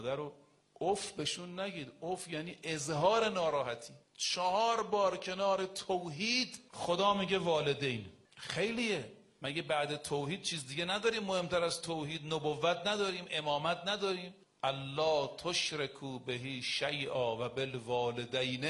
رو اف بهشون نگید. اف یعنی اظهار ناراحتی. 4 بار کنار توحید خدا میگه والدین. خیلیه. مگه بعد توحید چیز دیگه نداریم مهمتر از توحید؟ نبوت نداریم؟ امامت نداریم؟ الله تشرکو بهی شیئا و بالوالدین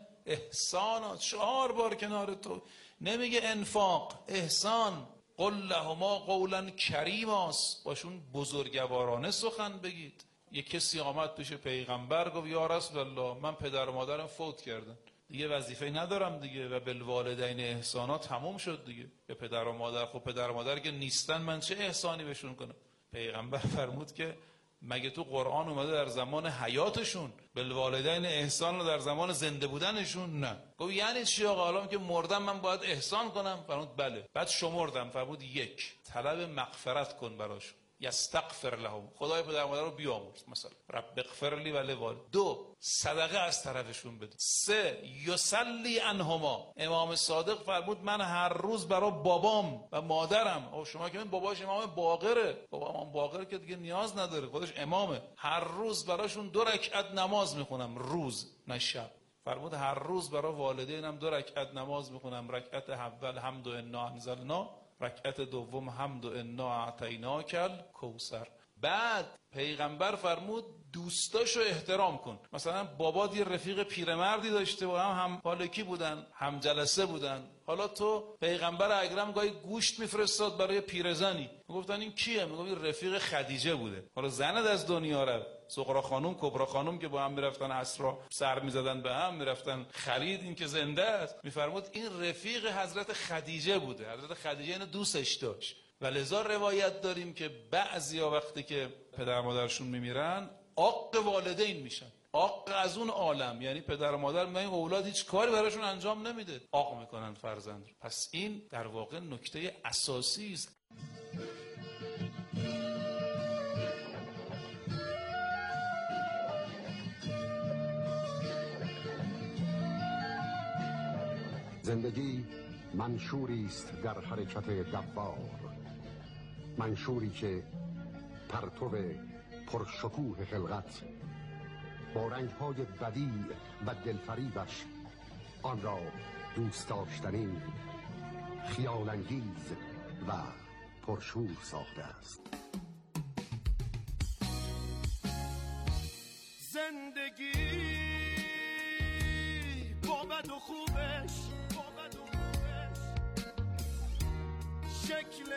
احسانا. 4 بار کنار تو. نمیگه انفاق، احسان. قل لهما قولا کریماست. باشون بزرگوارانه سخن بگید. یه کسی آمد پیش پیغمبر گفت یا رسول الله من پدر و مادرم فوت کردن، دیگه وظیفه ندارم دیگه و بالوالدین احسانا تموم شد دیگه. به پدر و مادر، خب پدر و مادر که نیستن من چه احسانی بهشون کنم؟ پیغمبر فرمود که مگه تو قرآن اومده در زمان حیاتشون بالوالدین احسان رو در زمان زنده بودنشون؟ نه. گفت یعنی چی آقا؟ حالا که مردم من باید احسان کنم؟ فرمود بله. بعد شمردم، فرمود 1 طلب مغفرت کن براشون، یستغفر لهم، خدای پدر مادر رو بیامرز، مثلا رب اغفر لی و لوالدی. 2 صدقه از طرفشون بده. 3 یصلی عنهما. امام صادق فرمود من هر روز برای بابام و مادرم، او شما که باباش امام باقره، بابا امام باقر که دیگه نیاز نداره، خودش امامه، هر روز براشون 2 رکعت نماز میخونم، روز نه شب. فرمود هر روز برای والدینم 2 رکعت نماز میخونم، رکعت اول حمد و انا انزلنا، رکعت دوم حمد و انا اعطیناک الکوثر. بعد پیغمبر فرمود دوستاشو احترام کن. مثلا بابا یه رفیق پیرمردی داشته و هم پالکی بودن، هم جلسه بودن. حالا تو پیغمبر اکرم گاهی گوشت میفرستاد برای پیرزنی، میگفتن این کیه؟ میگفت رفیق خدیجه بوده. حالا زند از دنیا رفت، سغرا خانم کبرا خانم که با هم میرفتن عصرا سر میزدن به هم، میرفتن خرید، این که زنده است. میفرمود این رفیق حضرت خدیجه بوده. حضرت خدیجه اینو دوستش داشت و لذا روایت داریم که بعضیا وقتی که پدر مادرشون میمیرن عاق والدین میشن. عاق از اون عالم، یعنی پدر و مادر میگن اولاد هیچ کاری براشون انجام نمیده، عاق میکنن فرزند رو. پس این در واقع نکته اساسی است. زندگی منشوری است در حرکت دوار، منشوری که پرتو پرشکوه خلقت با رنگ‌های بدیع و دلفریبش آن را دوست داشتنی، خیال‌انگیز و پرشور ساخته است. زندگی با بد و خوبش، شکل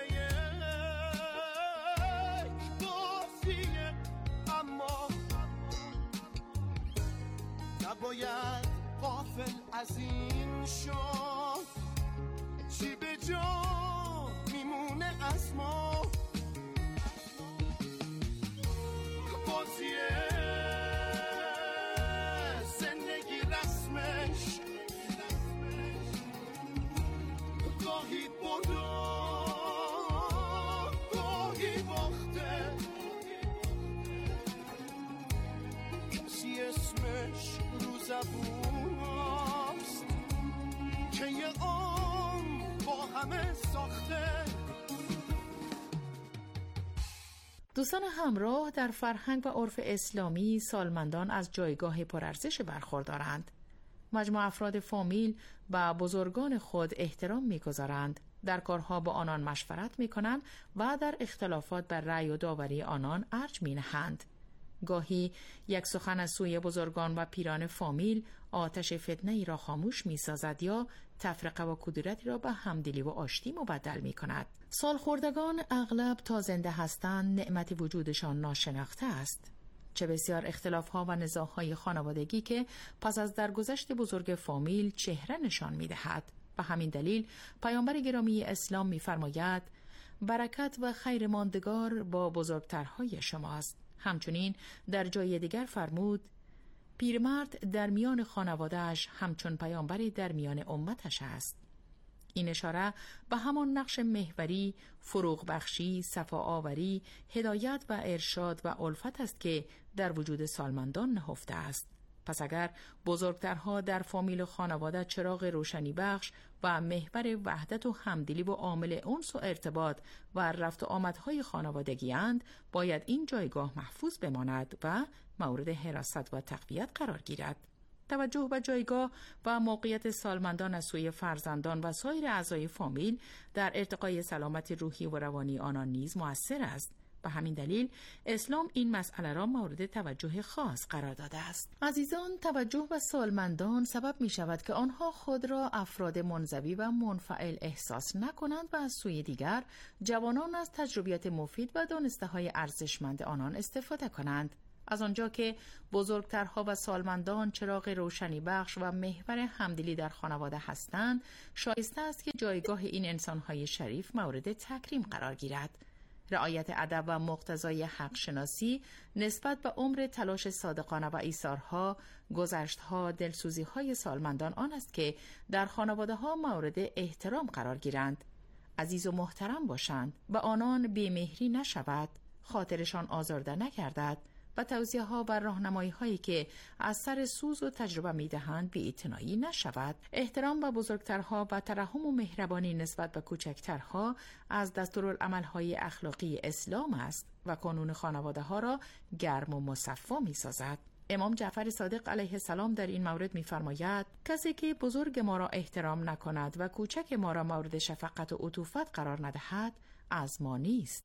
یک بازیه، اما نباید غافل از این شد چی به جا میمونه از ما. بازیه زندگی رسمش گاهی برده گاهی باخته، کسی اسمش رو زبون هست که یه عمر با همه ساخته. دوستان همراه، در فرهنگ و عرف اسلامی سالمندان از جایگاه پرارزش برخوردارند. مجموع افراد فامیل و بزرگان خود احترام می‌گذارند، در کارها با آنان مشورت می‌کنند و در اختلافات بر رأی و داوری آنان ارج می‌نهند. گاهی یک سخن از سوی بزرگان و پیران فامیل آتش فتنه‌ای را خاموش می‌سازد یا تفرقه و کدورتی را به همدلی و آشتی مبدل می‌کند. سالخوردگان اغلب تا زنده هستند نعمت وجودشان ناشناخته است. چه بسیار اختلاف‌ها و نزاع‌های خانوادگی که پس از درگذشت بزرگ فامیل چهره نشان می‌دهد. به همین دلیل پیامبر گرامی اسلام می‌فرماید برکت و خیر ماندگار با بزرگترهای شماست. همچنین در جای دیگر فرمود پیرمرد در میان خانواده‌اش همچون پیامبری در میان امتش است. این اشاره به همان نقش محوری، فروغ بخشی، صفا آوری، هدایت و ارشاد و الفت است که در وجود سالمندان نهفته است. پس اگر بزرگترها در فامیل و خانواده چراغ روشنی بخش و محور وحدت و همدلی و عامل انس و ارتباط و رفت و آمدهای خانوادگی اند، باید این جایگاه محفوظ بماند و مورد حراست و تقویت قرار گیرد. توجه به جایگاه و موقعیت سالمندان از سوی فرزندان و سایر اعضای فامیل در ارتقای سلامت روحی و روانی آنان نیز مؤثر است. به همین دلیل اسلام این مسئله را مورد توجه خاص قرار داده است. عزیزان، توجه به سالمندان سبب می شود که آنها خود را افراد منزوی و منفعل احساس نکنند و از سوی دیگر جوانان از تجربیات مفید و دانسته‌های ارزشمند آنان استفاده کنند. از آنجا که بزرگترها و سالمندان چراغ روشنی بخش و محور همدلی در خانواده هستند، شایسته است که جایگاه این انسان‌های شریف مورد تکریم قرار گیرد. رعایت ادب و مقتضای حق شناسی نسبت به عمر تلاش صادقانه و ایثارها، گذشت‌ها، دلسوزی‌های سالمندان آن است که در خانواده‌ها مورد احترام قرار گیرند. عزیز و محترم باشند و آنان بی‌مهری نشود، خاطرشان آزرده نگردد و توصیه‌ها و راهنمایی‌هایی که از سر سوز و تجربه می‌دهند بی‌اعتنایی نشود. احترام به بزرگترها و ترحم و مهربانی نسبت به کوچکترها از دستورالعمل‌های اخلاقی اسلام است و قانون خانواده‌ها را گرم و مصفا می‌سازد. امام جعفر صادق علیه السلام در این مورد می‌فرماید: کسی که بزرگ ما را احترام نکند و کوچک ما را مورد شفقت و عطوفت قرار ندهد، از ما نیست.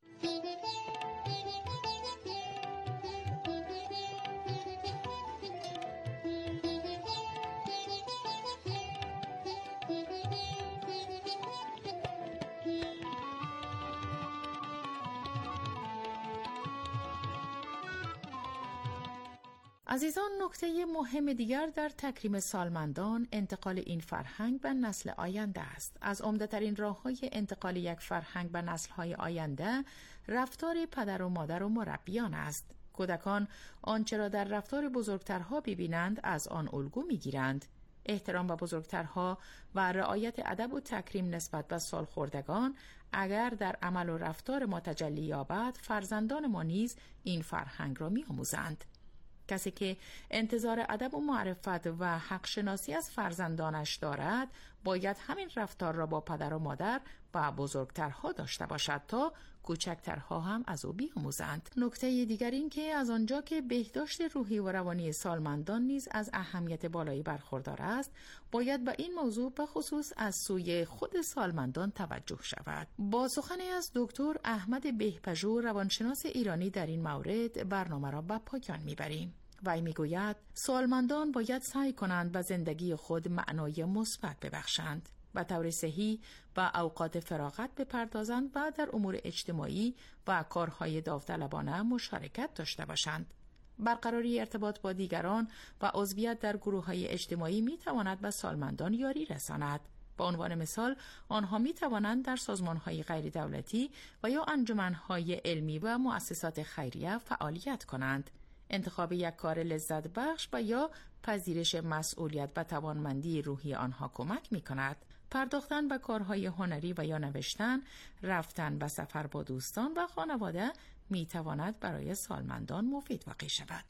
عزیزان، نکته مهم دیگر در تکریم سالمندان انتقال این فرهنگ به نسل آینده است. از عمده‌ترین راه‌های انتقال یک فرهنگ به نسل‌های آینده رفتار پدر و مادر و مربیان است. کودکان آنچه را در رفتار بزرگترها ببینند از آن الگو می‌گیرند. احترام به بزرگترها و رعایت ادب و تکریم نسبت به سالخوردگان اگر در عمل و رفتار ما تجلی یابد، فرزندان ما نیز این فرهنگ را می‌آموزند. کسی که انتظار ادب و معرفت و حق شناسی از فرزندانش دارد، باید همین رفتار را با پدر و مادر و بزرگترها داشته باشد تا کوچکترها هم از او بیاموزند. نکته دیگر این که از آنجا که بهداشت روحی و روانی سالمندان نیز از اهمیت بالایی برخوردار است، باید به این موضوع به خصوص از سوی خود سالمندان توجه شود. با سخنی از دکتر احمد بهپژوه روانشناس ایرانی در این مورد برنامه را به پایان میبریم. وی میگوید سالمندان باید سعی کنند به زندگی خود معنای مثبت ببخشند، به طور صحیح و اوقات فراغت بپردازند و در امور اجتماعی و کارهای داوطلبانه مشارکت داشته باشند. برقراری ارتباط با دیگران و عضویت در گروه‌های اجتماعی میتواند به سالمندان یاری رساند. به عنوان مثال، آنها می توانند در سازمان‌های غیر دولتی و یا انجمن‌های علمی و مؤسسات خیریه فعالیت کنند. انتخاب یک کار لذت بخش و یا پذیرش مسئولیت و توانمندی روحی آنها کمک می کند. پرداختن به کارهای هنری و یا نوشتن، رفتن به سفر با دوستان و خانواده می تواند برای سالمندان مفید واقع شود.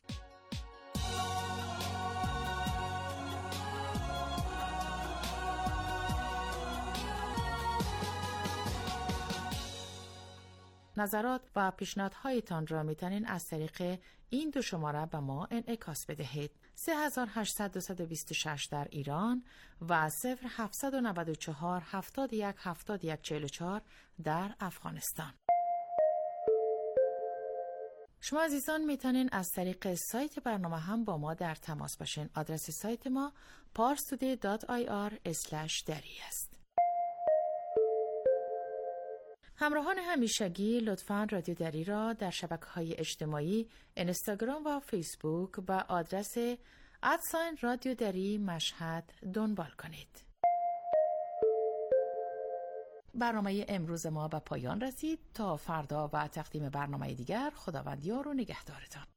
نظرات و پیشنهادهایتان را میتونین از طریق این دو شماره به ما انعکاس بدهید: 3800 در ایران و 0794 71 71 44 در افغانستان. شما عزیزان میتونین از طریق سایت برنامه هم با ما در تماس باشین. آدرس سایت ما parstoday.ir/dari است. همراهان همیشگی لطفاً رادیو دری را در شبکه‌های اجتماعی اینستاگرام و فیسبوک با آدرس رادیو دری مشهد دنبال کنید. برنامه امروز ما به پایان رسید. تا فردا و تقدیم برنامه دیگر، خداوند یار و نگهدارتان.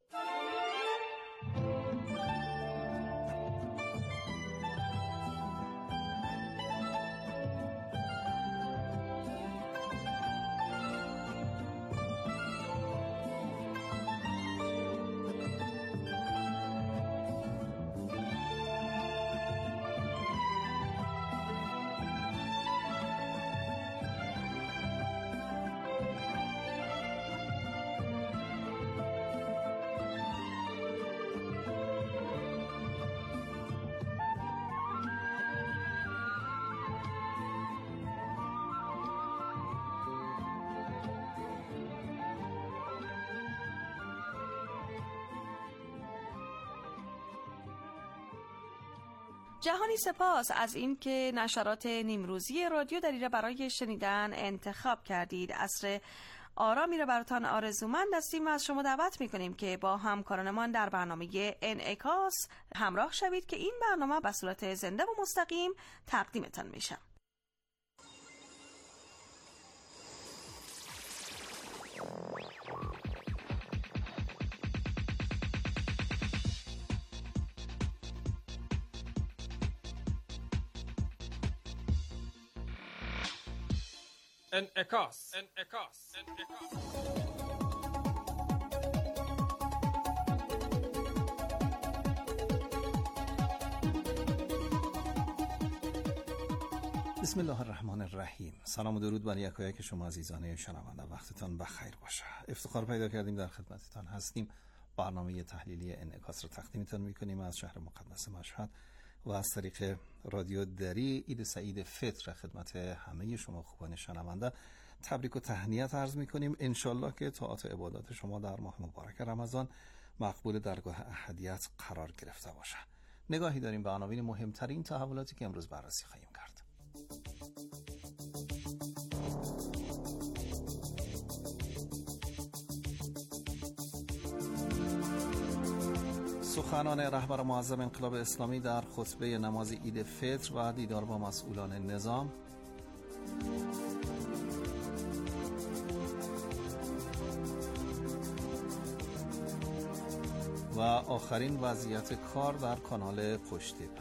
جهانی سپاس از اینکه نشرات نیمروزی رادیو دریره برای شنیدن انتخاب کردید. عصر آرامی را براتان آرزومند هستیم و از شما دعوت میکنیم که با همکارانمان در برنامه انعکاس همراه شوید که این برنامه به صورت زنده و مستقیم تقدیمتان میشه. انعکاس. بسم الله الرحمن الرحیم. سلام و درود بر یکایک شما عزیزان شنونده. وقتتان بخیر باشه. افتخار پیدا کردیم در خدمتتان هستیم. برنامه تحلیلی انعکاس رو تقدیمتان میکنیم از شهر مقدس مشهد و از طریق رادیو دری. عید سعید فطر خدمت همه شما خوبان شنونده تبریک و تهنیت عرض میکنیم. انشالله که طاعات و عبادات شما در ماه مبارک رمضان مقبول درگاه احدیت قرار گرفته باشه. نگاهی داریم به عناوین مهمترین تحولاتی که امروز بررسی خواهیم کرد. سخنان رهبر معظم انقلاب اسلامی در خطبه نماز عید فطر و دیدار با مسئولان نظام. و آخرین وضعیت کار در کانال پشتیبان.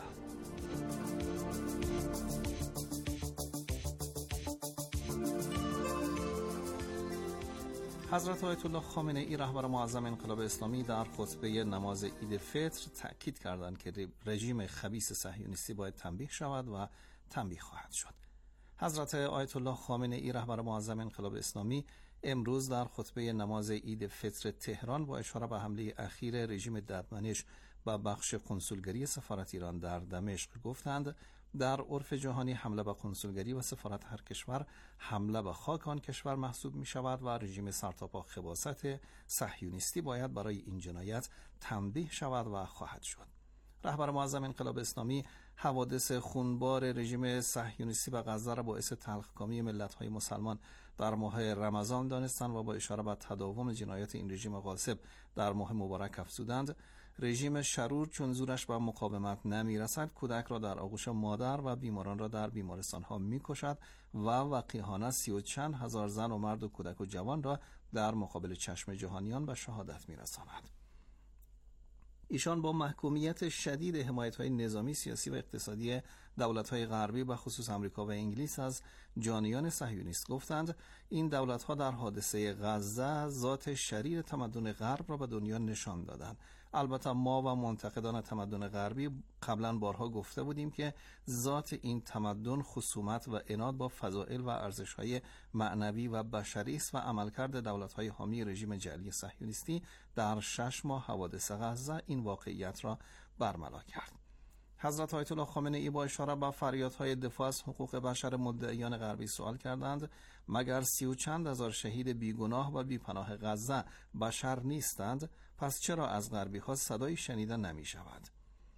حضرت آیت الله خامنه ای رهبر معظم انقلاب اسلامی در خطبه نماز عید فطر تأکید کردند که رژیم خبیث صهیونیستی باید تنبیه شود و تنبیه خواهد شد. حضرت آیت الله خامنه ای رهبر معظم انقلاب اسلامی امروز در خطبه نماز عید فطر تهران با اشاره به حمله اخیر رژیم ددمنش به بخش کنسولگری سفارت ایران در دمشق گفتند در عرف جهانی حمله به کنسولگری و سفارت هر کشور حمله به خاک آن کشور محسوب می شود و رژیم سرتاپا خباثت صهیونیستی باید برای این جنایت تنبیه شود و خواهد شد. رهبر معظم انقلاب اسلامی حوادث خونبار رژیم صهیونیستی به غزه را باعث تلخکامی ملت‌های مسلمان در ماه رمضان دانستند و با اشاره به تداوم جنایات این رژیم غاصب در ماه مبارک افزودند رژیم شرور چون زورش به مقاومت نمیرسد کودک را در آغوش مادر و بیماران را در بیمارستان‌ها می‌کشد و وقیحانه 30 و چند هزار زن و مرد و کودک و جوان را در مقابل چشم جهانیان به شهادت می‌رساند. ایشان با محکومیت شدید حمایت‌های نظامی، سیاسی و اقتصادی دولت‌های غربی به خصوص آمریکا و انگلیس از جانیان صهیونیست گفتند این دولت‌ها در حادثه غزه ذات شریر تمدن غرب را به دنیا نشان دادند. البته ما و منتقدان تمدن غربی قبلا بارها گفته بودیم که ذات این تمدن خصومت و عناد با فضائل و ارزش‌های معنوی و بشری است و عملکرد دولت‌های حامی رژیم جعلی صهیونیستی در 6 ماه حوادث غزه این واقعیت را برملا کرد. حضرت آیت الله خامنه ای با اشاره به فریادهای دفاع از حقوق بشر مدعیان غربی سوال کردند مگر 30 و چند هزار شهید بیگناه و بیپناه غزه بشر نیستند؟ پس چرا از غربی ها صدایی شنیده نمی شود؟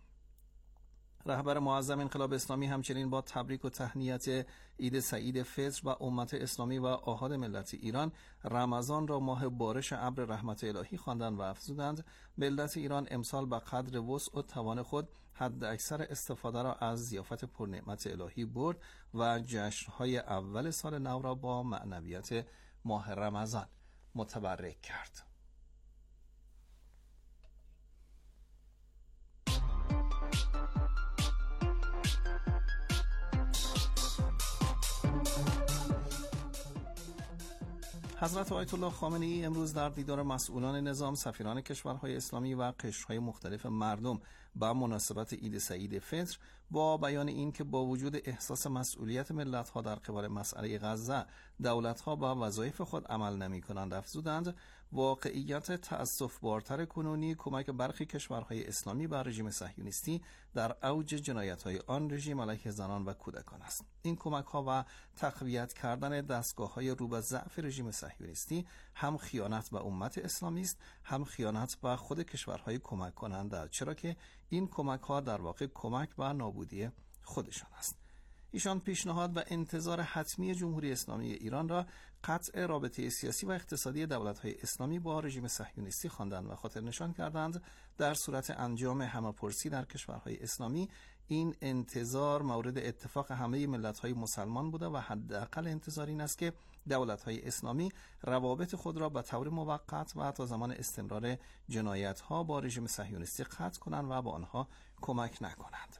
رهبر معظم انقلاب اسلامی همچنین با تبریک و تهنیت عید سعید فطر و امت اسلامی و آحاد ملت ایران رمضان را ماه بارش ابر رحمت الهی خواندند و افزودند ملت ایران امسال به قدر وسع و توان خود حد اکثر استفاده را از ضیافت پرنعمت الهی برد و جشن‌های اول سال نو را با معنویت ماه رمضان متبرک کرد. حضرت آیت الله خامنه ای امروز در دیدار مسئولان نظام، سفیران کشورهای اسلامی و قشرهای مختلف مردم با مناسبت عید سعید فطر با بیان این که با وجود احساس مسئولیت ملت‌ها در قبال مسئله غزه دولت‌ها با وظایف خود عمل نمی‌کنند افزودند واقعیت تأسف‌بارتر کنونی کمک برخی کشورهای اسلامی بر رژیم صهیونیستی در اوج جنایت‌های آن رژیم علیه زنان و کودکان است. این کمک‌ها و تقویت کردن دستگاه‌های رو به ضعف رژیم صهیونیستی هم خیانت به امت اسلامی است، هم خیانت به خود کشورهای کمک کننده، چرا که این کمک‌ها در واقع کمک به نابودی خودشان است. ایشان پیشنهاد و انتظار حتمی جمهوری اسلامی ایران را قطع رابطه سیاسی و اقتصادی دولت‌های اسلامی با رژیم صهیونیستی خواندند و خاطر نشان کردند در صورت انجام همه‌پرسی در کشورهای اسلامی این انتظار مورد اتفاق همه ملت‌های مسلمان بوده و حداقل انتظار این است که دولت‌های اسلامی روابط خود را به طور موقت و تا زمان استمرار جنایت‌ها با رژیم صهیونیستی قطع کنند و با آنها کمک نکنند.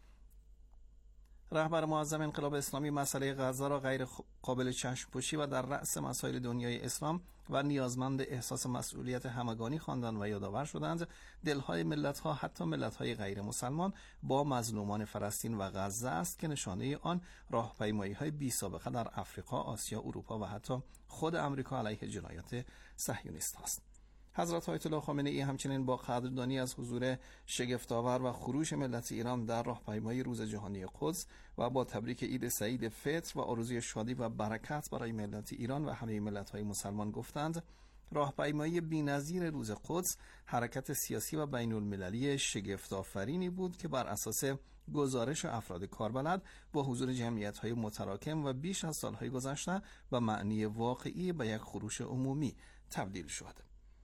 رهبر معظم انقلاب اسلامی مسئله غزه را غیر قابل چشم‌پوشی و در رأس مسائل دنیای اسلام و نیازمند احساس مسئولیت همگانی خواندند و یادآور شدند دلهای ملت‌ها، حتی ملت‌های غیر مسلمان، با مظلومان فلسطین و غزه است که نشانه آن راهپیمایی‌های بی‌سابقه در افریقا، آسیا، اروپا و حتی خود امریکا علیه جنایات صهیونیست است. حضرت آیت الله خامنه‌ای همچنین با قدردانی از حضور شگفت‌آور و خروش ملت ایران در راهپیمایی روز جهانی قدس و با تبریک عید سعید فطر و آرزوی شادی و برکت برای ملت ایران و همه ملت‌های مسلمان گفتند راهپیمایی بی‌نظیر روز قدس حرکت سیاسی و بین‌المللی شگفت‌آفرینی بود که بر اساس گزارش افراد کاربلد با حضور جمعیت‌های متراکم و بیش از سال‌های گذشته و معنی واقعی به یک خروش عمومی تبدیل شد.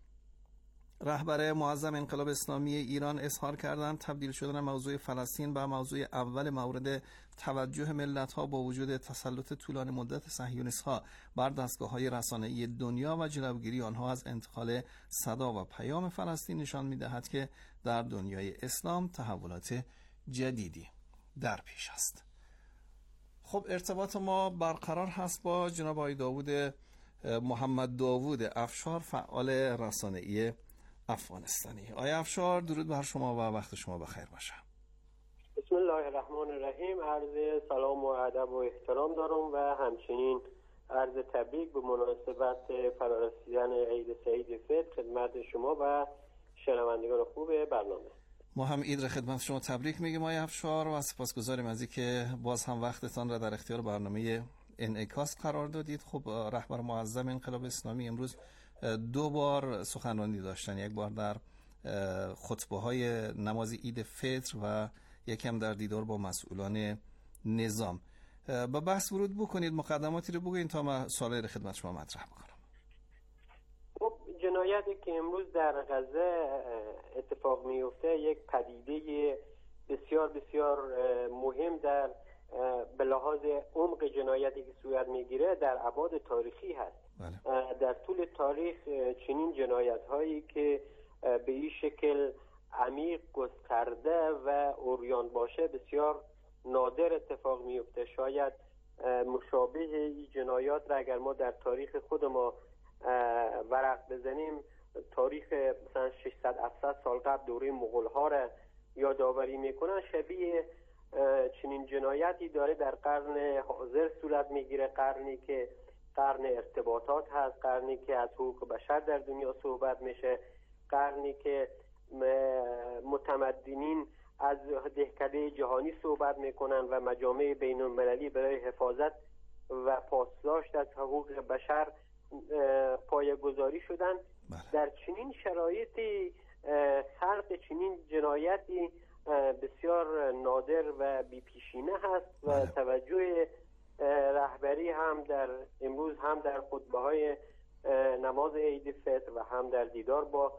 رهبر معظم انقلاب اسلامی ایران اظهار کردند تبدیل شدن موضوع فلسطین به موضوع اول مورد توجه ملت‌ها با وجود تسلط طولانی مدت صهیونیست‌ها بر دستگاه‌های رسانه‌ای دنیا و جلوگیری آنها از انتقال صدا و پیام فلسطین نشان می‌دهد که در دنیای اسلام تحولات جدیدی در پیش است. خب ارتباط ما برقرار هست با جناب آقای داوود محمد داوود افشار، فعال رسانه‌ای افغانستانی. آقای افشار، درود بر شما و وقت شما بخیر باشه. بسم الله الرحمن الرحیم. عرض سلام و ادب و احترام دارم و همچنین عرض تبریک به مناسبت فرارسیدن عید سعید فطر خدمت شما و شنوندگان خوب برنامه. ما هم عید را خدمت شما تبریک میگیم آقای افشار و سپاسگزاریم از اینکه باز هم وقتتان را در اختیار برنامه انعکاس قرار دادید. خب رهبر معظم انقلاب اسلامی امروز 2 بار سخنرانی داشتن، یک بار در خطبه‌های نماز عید فطر و یکم در دیدار با مسئولان نظام. با بحث ورود بکنید، مقدماتی رو بگوین تا ما سوالای خدمت شما مطرح بکنم. خب جنایتی که امروز در غزه اتفاق میفته یک پدیده بسیار بسیار مهم در به لحاظ عمق جنایتی که صورت میگیره در ابعاد تاریخی هست. بله. در طول تاریخ چنین جنایت هایی که به این شکل عمیق، گسترده و عریان باشه بسیار نادر اتفاق میفته. شاید مشابه این جنایات را اگر ما در تاریخ خود ما ورق بزنیم، تاریخ مثلا 600-700 سال قبل دوره مغول ها را یادآوری میکنن، شبیه چنین جنایتی داره در قرن حاضر صورت میگیره، قرنی که قرن ارتباطات هست، قرنی که از حقوق بشر در دنیا صحبت میشه، قرنی که متمدنین از دهکده جهانی صحبت میکنن و مجامع بین المللی برای حفاظت و پاسداشت از حقوق بشر پایه‌گذاری شدن. در چنین شرایطی خلق چنین جنایتی بسیار نادر و بی‌پیشینه هست و توجه رهبری هم در امروز هم در خطبه‌های نماز عید فطر و هم در دیدار با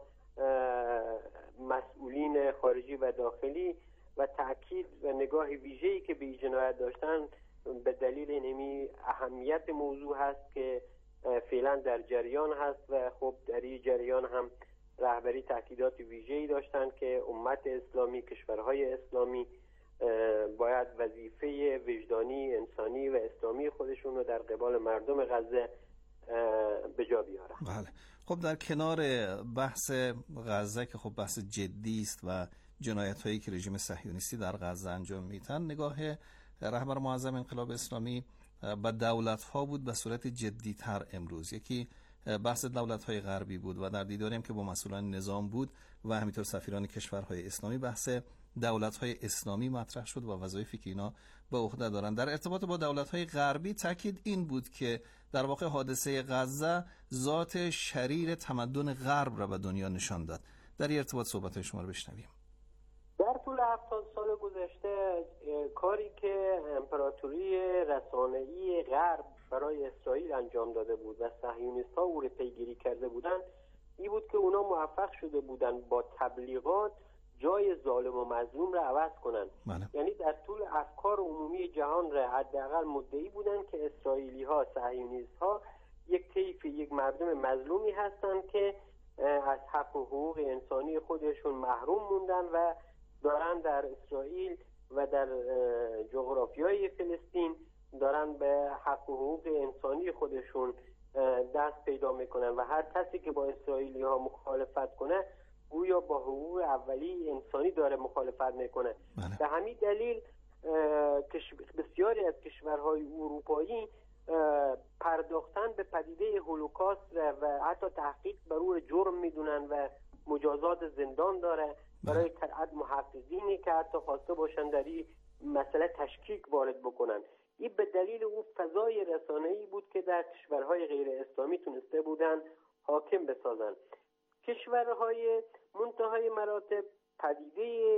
مسئولین خارجی و داخلی و تأکید و نگاه ویژه‌ای که به این جنایت داشتن به دلیل اینمی اهمیت موضوع هست که فعلا در جریان هست و خب در این جریان هم رهبری تأکیدات ویژه‌ای داشتن که امت اسلامی، کشورهای اسلامی باید وظیفه وجدانی، انسانی و اسلامی خودشون رو در قبال مردم غزه به جا بیارن. بله. خب در کنار بحث غزه که خب بحث جدی است و جنایت‌هایی که رژیم صهیونیستی در غزه انجام میدن، نگاه رهبر معظم انقلاب اسلامی به دولت‌ها بود به صورت جدی‌تر امروز. یکی بحث دولت‌های غربی بود و در دیداری هم که با مسئولان نظام بود و همینطور سفیران کشورهای اسلامی، بحث دولت‌های اسلامی مطرح شد و وظایفی که اینا به عهده دارن. در ارتباط با دولت‌های غربی تاکید این بود که در واقع حادثه غزه ذات شریر تمدن غرب را به دنیا نشان داد. در این ارتباط صحبت‌های شما رو بشنویم. در طول 70 سال گذشته کاری که امپراتوری رسانه‌ای غرب برای اسرائیل انجام داده بود و صهیونیست‌ها او را پیگیری کرده بودند، این بود که اونا موفق شده بودند با تبلیغات جای ظالم و مظلوم را عوض کنند. یعنی در طول افکار عمومی جهان را حداقل مدعی بودند که اسرائیلی‌ها، صهیونیست‌ها یک مردم مظلومی هستند که از حق و حقوق انسانی خودشون محروم موندن و دارن در اسرائیل و در جغرافیای فلسطین دارن به حق و حقوق انسانی خودشون دست پیدا میکنن و هر کسی که با اسرائیلی ها مخالفت کنه گویا با حقوق اولی انسانی داره مخالفت میکنه. به همین دلیل بسیاری از کشورهای اروپایی پرداختن به پدیده هولوکاست و حتی تحقیق بر او جرم میدونن و مجازات زندان داره برای محققینی که حتی خواسته باشن در این مسئله تشکیک وارد بکنن. این به دلیل اون فضای رسانه‌ای بود که در کشورهای غیر اسلامی تونسته بودن حاکم بسازن. کشورهای منتهای مراتب پدیده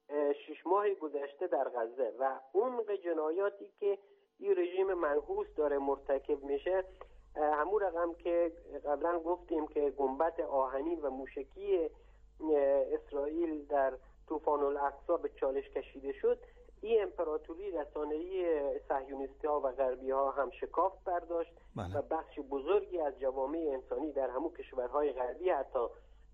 6 ماه گذشته در غزه و عمق جنایاتی که این رژیم منحوس داره مرتکب میشه، همون رقم که قبلا گفتیم که گنبد آهنی و موشکی اسرائیل در طوفان الاقصی به چالش کشیده شد، این امپراتوری رسانه‌ای صهیونیستی ها و غربی ها هم شکاف برداشت و بخش بزرگی از جوامع انسانی در همون کشورهای غربی حتی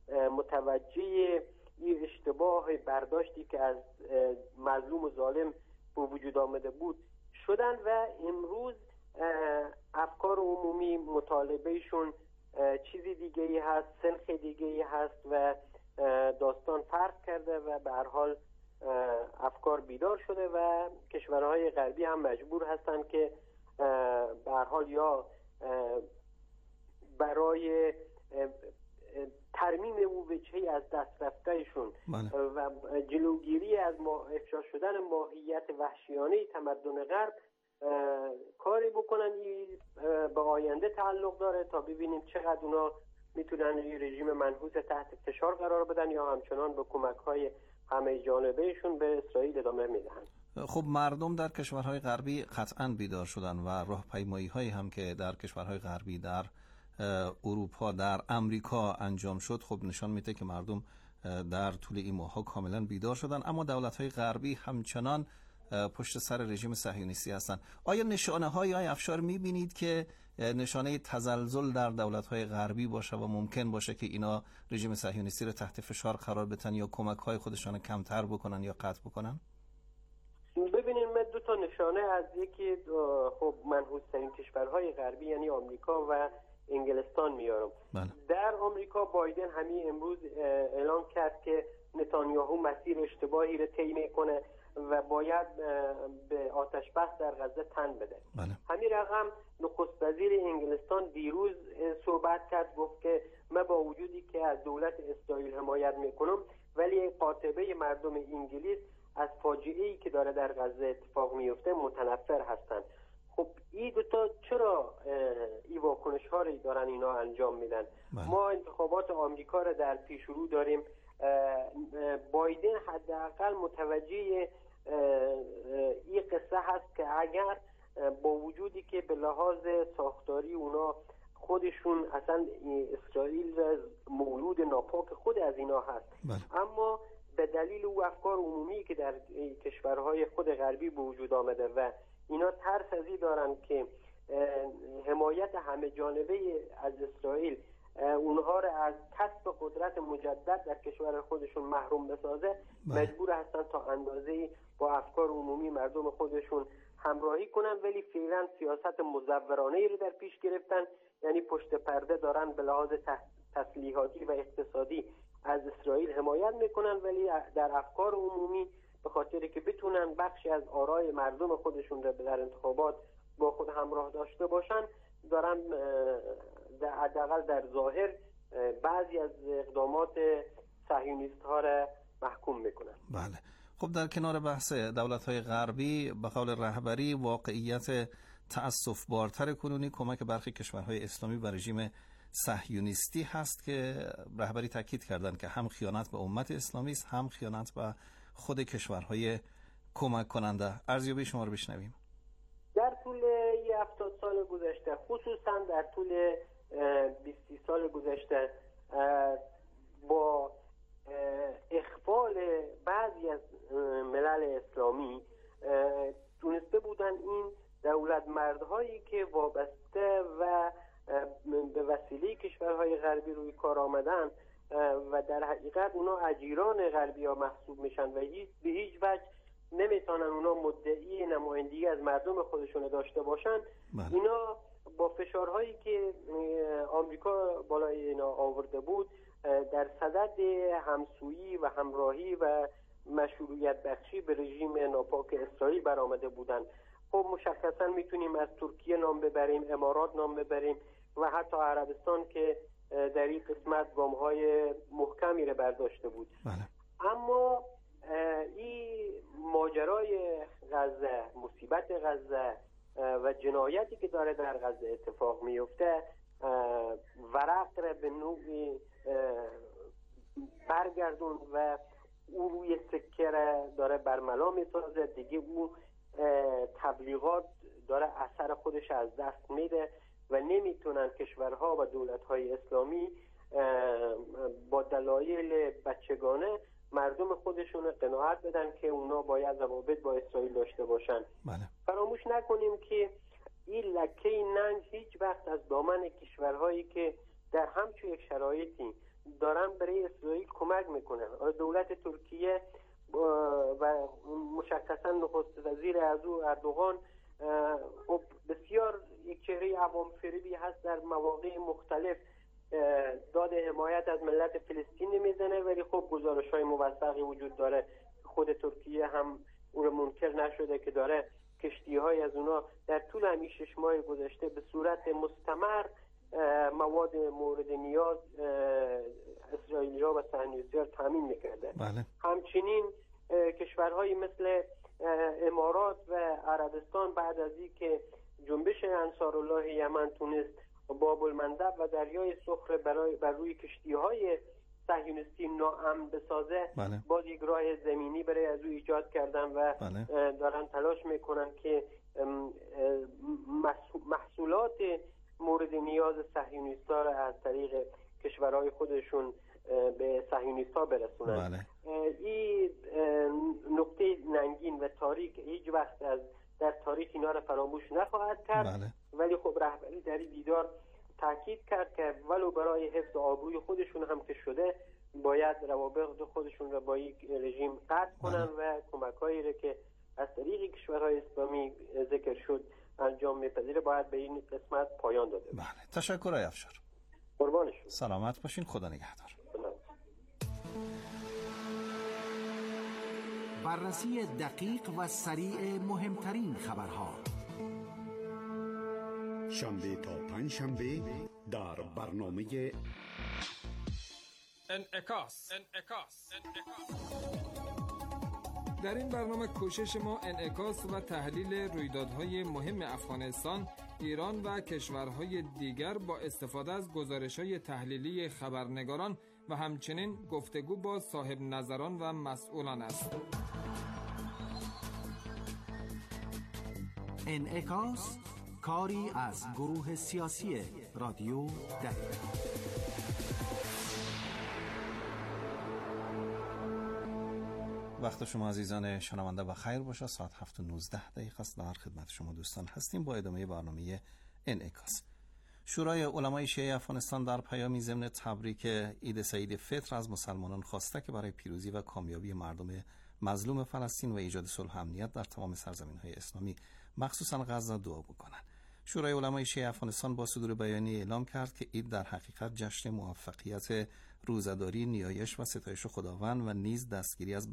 متوجه این اشتباه برداشتی که از مظلوم و ظالم به وجود آمده بود شدن و امروز افکار عمومی مطالبهشون چیزی دیگه‌ای هست، سنخ دیگه‌ای هست و داستان فرق کرده و به هر حال افکار بیدار شده و کشورهای غربی هم مجبور هستن که به هر حال یا برای ترمیم او وجهی از دست رفتهشون و جلوگیری از افشا شدن ماهیت وحشیانه تمدن غرب کاری بکنن. به آینده تعلق داره تا ببینیم چقدر اونا میتونن این رژیم منحوس تحت فشار قرار بدن یا همچنان به کمک‌های همه جانبهشون به اسرائیل ادامه میدهن. خب مردم در کشورهای غربی قطعاً بیدار شدن و راهپیمایی‌هایی هم که در کشورهای غربی در اروپا در امریکا انجام شد خب نشان میده که مردم در طول این ماه‌ها کاملا بیدار شدن، اما دولت‌های غربی همچنان پشت سر رژیم صهیونیستی هستند. آیا نشانه‌های افشار می‌بینید که نشانه تزلزل در دولت‌های غربی باشه و ممکن باشه که اینا رژیم صهیونیستی رو تحت فشار قرار بدن یا کمک‌های خودشان کمتر بکنن یا قطع بکنن؟ ببینید من دو تا نشانه از یکی خب منحوس‌ترین کشورهای غربی یعنی آمریکا و انگلستان میارم. در آمریکا بایدن همین امروز اعلام کرد که نتانیاهو مسیر اشتباهی رو طی میکنه و باید به آتش بس در غزه تن بده. همین رقم نخست وزیر انگلستان دیروز صحبت کرد، گفت که من با وجودی که از دولت اسرائیل حمایت میکنم ولی قاطبه مردم انگلیس از فاجعه‌ای که داره در غزه اتفاق میفته متنفر هستند. خب این دوتا چرا این واکنش ها رو دارن اینا انجام میدن؟ ما انتخابات آمریکا رو در پیش رو داریم. بایدن حداقل متوجه این قصه هست که اگر با وجودی که به لحاظ ساختاری اونا خودشون اصلا اسرائیل مولود ناپاک خود از اینا هست، اما به دلیل او افکار عمومی که در کشورهای خود غربی به وجود آمده و اینا ترس از این دارن که حمایت همه جانبه از اسرائیل اونها را از کسب قدرت مجدد در کشور خودشون محروم بسازه، مجبور هستن تا اندازه‌ای با افکار عمومی مردم خودشون همراهی کنن، ولی فعلا سیاست مزورانه‌ای رو در پیش گرفتن، یعنی پشت پرده دارن به لحاظ تسلیحاتی و اقتصادی از اسرائیل حمایت میکنن، ولی در افکار عمومی به خاطر که بتونن بخشی از آرای مردم خودشون رو در انتخابات با خود همراه داشته باشن دارن حداقل در ظاهر بعضی از اقدامات صهیونیست ها را محکوم میکنن. بله. خب در کنار بحث دولت‌های غربی، به قول رهبری واقعیت تأسف بارتر کنونی کمک برخی کشورهای اسلامی به رژیم صهیونیستی هست که رهبری تاکید کردند که هم خیانت به امت اسلامی است، هم خیانت به خود کشورهای کمک کننده. ارزیابی شما رو بشنویم. در طول 70 سال گذشته، خصوصا در طول 20 سال گذشته، با اخفال بعضی از ملل اسلامی تونسته بودن این دولت مردهایی که وابسته و به وسیله کشورهای غربی روی کار آمدن و در حقیقت اونا اجیران غربی ها محسوب میشن و به هیچ وجه نمیتونن اونا مدعی نمایندگی از مردم خودشون داشته باشن. اینا با فشارهایی که آمریکا بالای اینا آورده بود در صدد همسویی و همراهی و مشروعیت بخشی به رژیم ناپاک اسرائیل برآمده بودند. خب مشخصا میتونیم از ترکیه نام ببریم، امارات نام ببریم و حتی عربستان که در این قسمت گام‌های محکمی را برداشته بود. اما این ماجرای غزه، مصیبت غزه و جنایتی که داره در غزه اتفاق میفته ورق را به نوعی برگردون و او روی سکه را داره برملا میسازه دیگه. او تبلیغات داره اثر خودش از دست میده و نمیتونن کشورها و دولت‌های اسلامی با دلایل بچگانه مردم خودشون قناعت بدن که اونا باید روابط با اسرائیل داشته باشن. فراموش نکنیم که این لکه ننگ هیچ وقت از دامن کشورهایی که در همچون یک شرایطی دارن برای اسرائیل کمک میکنن. دولت ترکیه و مشخصا نخست وزیر از او اردوغان خب بسیار یک چهره عوام فریبی هست، در مواقع مختلف داد حمایت از ملت فلسطین میزنه، ولی خب گزارش‌های موثقی وجود داره. خود ترکیه هم اون رو منکر نشده که داره کشتی‌های از اونا در طول همین 6 ماه گذشته به صورت مستمر مواد مورد نیاز اسرائیلی‌ها و صهیونیست‌ها تامین می‌کرده. همچنین کشورهایی مثل امارات و عربستان بعد از اینکه جنبش انصارالله یمن تونست باب المندب و دریای سخره بر روی کشتی‌های صهیونیستی ناامن بسازه، باز یک راه زمینی برای از او ایجاد کردن و دارن تلاش میکنن که محصولات مورد نیاز صهیونیست‌ها را از طریق کشورهای خودشون به صهیونیست‌ها برسونن. این نقطه ننگین و تاریک هیچ وقت در تاریخ اینا را فراموش نخواهد کرد. ولی خب رهبری در این دیدار تاکید کرد که ولو برای حفظ آبروی خودشون هم که شده باید روابط خودشون را با این رژیم قطع کنن و کمک‌هایی را که از طریق کشورهای اسلامی ذکر شد انجام می‌پذیره باید به این قسمت پایان داده. تشکر آقای افشار. قربانشون. سلامت باشین. خدا نگهدار. بررسی دقیق و سریع مهمترین خبرها شنبه تا پنجشنبه در برنامه انعکاس. در این برنامه کوشش ما انعکاس و تحلیل رویدادهای مهم افغانستان، ایران و کشورهای دیگر با استفاده از گزارش‌های تحلیلی خبرنگاران و همچنین گفتگو با صاحب نظران و مسئولان است. انعکاس کاری از گروه سیاسی رادیو دری. وقت شما عزیزان شنونده بخیر باشه. ساعت 7:19 است. در خدمت شما دوستان هستیم با ادامه برنامه انعکاس. شورای علمای شیعه افغانستان در پیامی ضمن تبریک عید سعید فطر از مسلمانان خواسته که برای پیروزی و کامیابی مردم مظلوم فلسطین و ایجاد صلح و امنیت در تمام سرزمین‌های اسلامی مخصوصا غزه دعا بکنند. شورای علمای شیعه افغانستان با صدور بیانیه اعلام کرد که عید در حقیقت جشن موفقیت روزه‌داری، نیایش و ستایش خداوند و نیز دستگیری از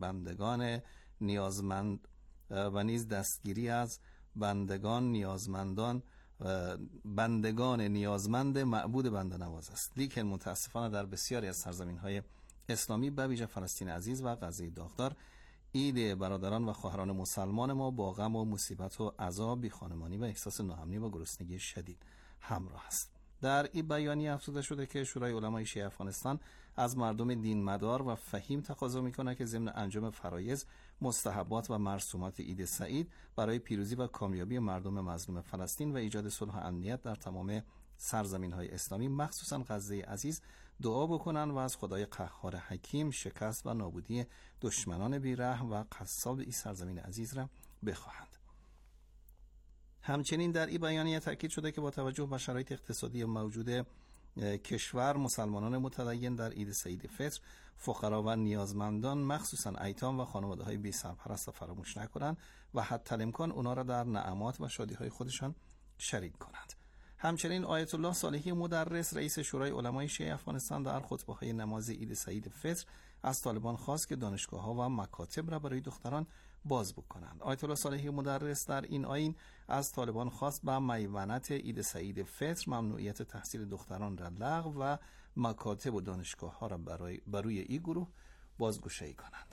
بندگان نیازمندان بندگان نیازمند معبود بنده نواز است. لیکن متاسفانه در بسیاری از سرزمین‌های اسلامی به ویژه فلسطین عزیز و غزه داغدار عید برادران و خواهران مسلمان ما با غم و مصیبت و عذاب، بی‌خانمانی و احساس ناامنی و گرسنگی شدید همراه است. در این بیانیه افزوده شده که شورای علمای شیعه افغانستان از مردم دین مدار و فهیم تقاضا می‌کند که ضمن انجام فرایض، مستحبات و مرسومات عید سعید برای پیروزی و کامیابی مردم مظلوم فلسطین و ایجاد صلح و امنیت در تمام سرزمین‌های اسلامی مخصوصاً غزه عزیز دعا بکنند و از خدای قهار حکیم شکست و نابودی دشمنان بی‌رحم و قصاب این سرزمین عزیز را بخواهند. همچنین در این بیانیه تاکید شده که با توجه به شرایط اقتصادی موجود کشور، مسلمانان متدین در عید سعید فطر فقرا و نیازمندان مخصوصاً ایتام و خانواده‌های بی سرپرست فراموش نکنند و حتی الامکان اونا را در نعمات و شادی‌های خودشان شریک کنند. همچنین آیت الله صالحی مدرس رئیس شورای علمای شیعه افغانستان در خطبه‌های نماز عید سعید فطر از طالبان خواست که دانشگاه‌ها و مکاتب را برای دختران باز بکنند. آیت الله صالحی مدرس در این آیین از طالبان خواست به میونت عید سعید فطر ممنوعیت تحصیل دختران را لغو و مکاتب و دانشگاه‌ها را بروی این گروه بازگشایی کنند.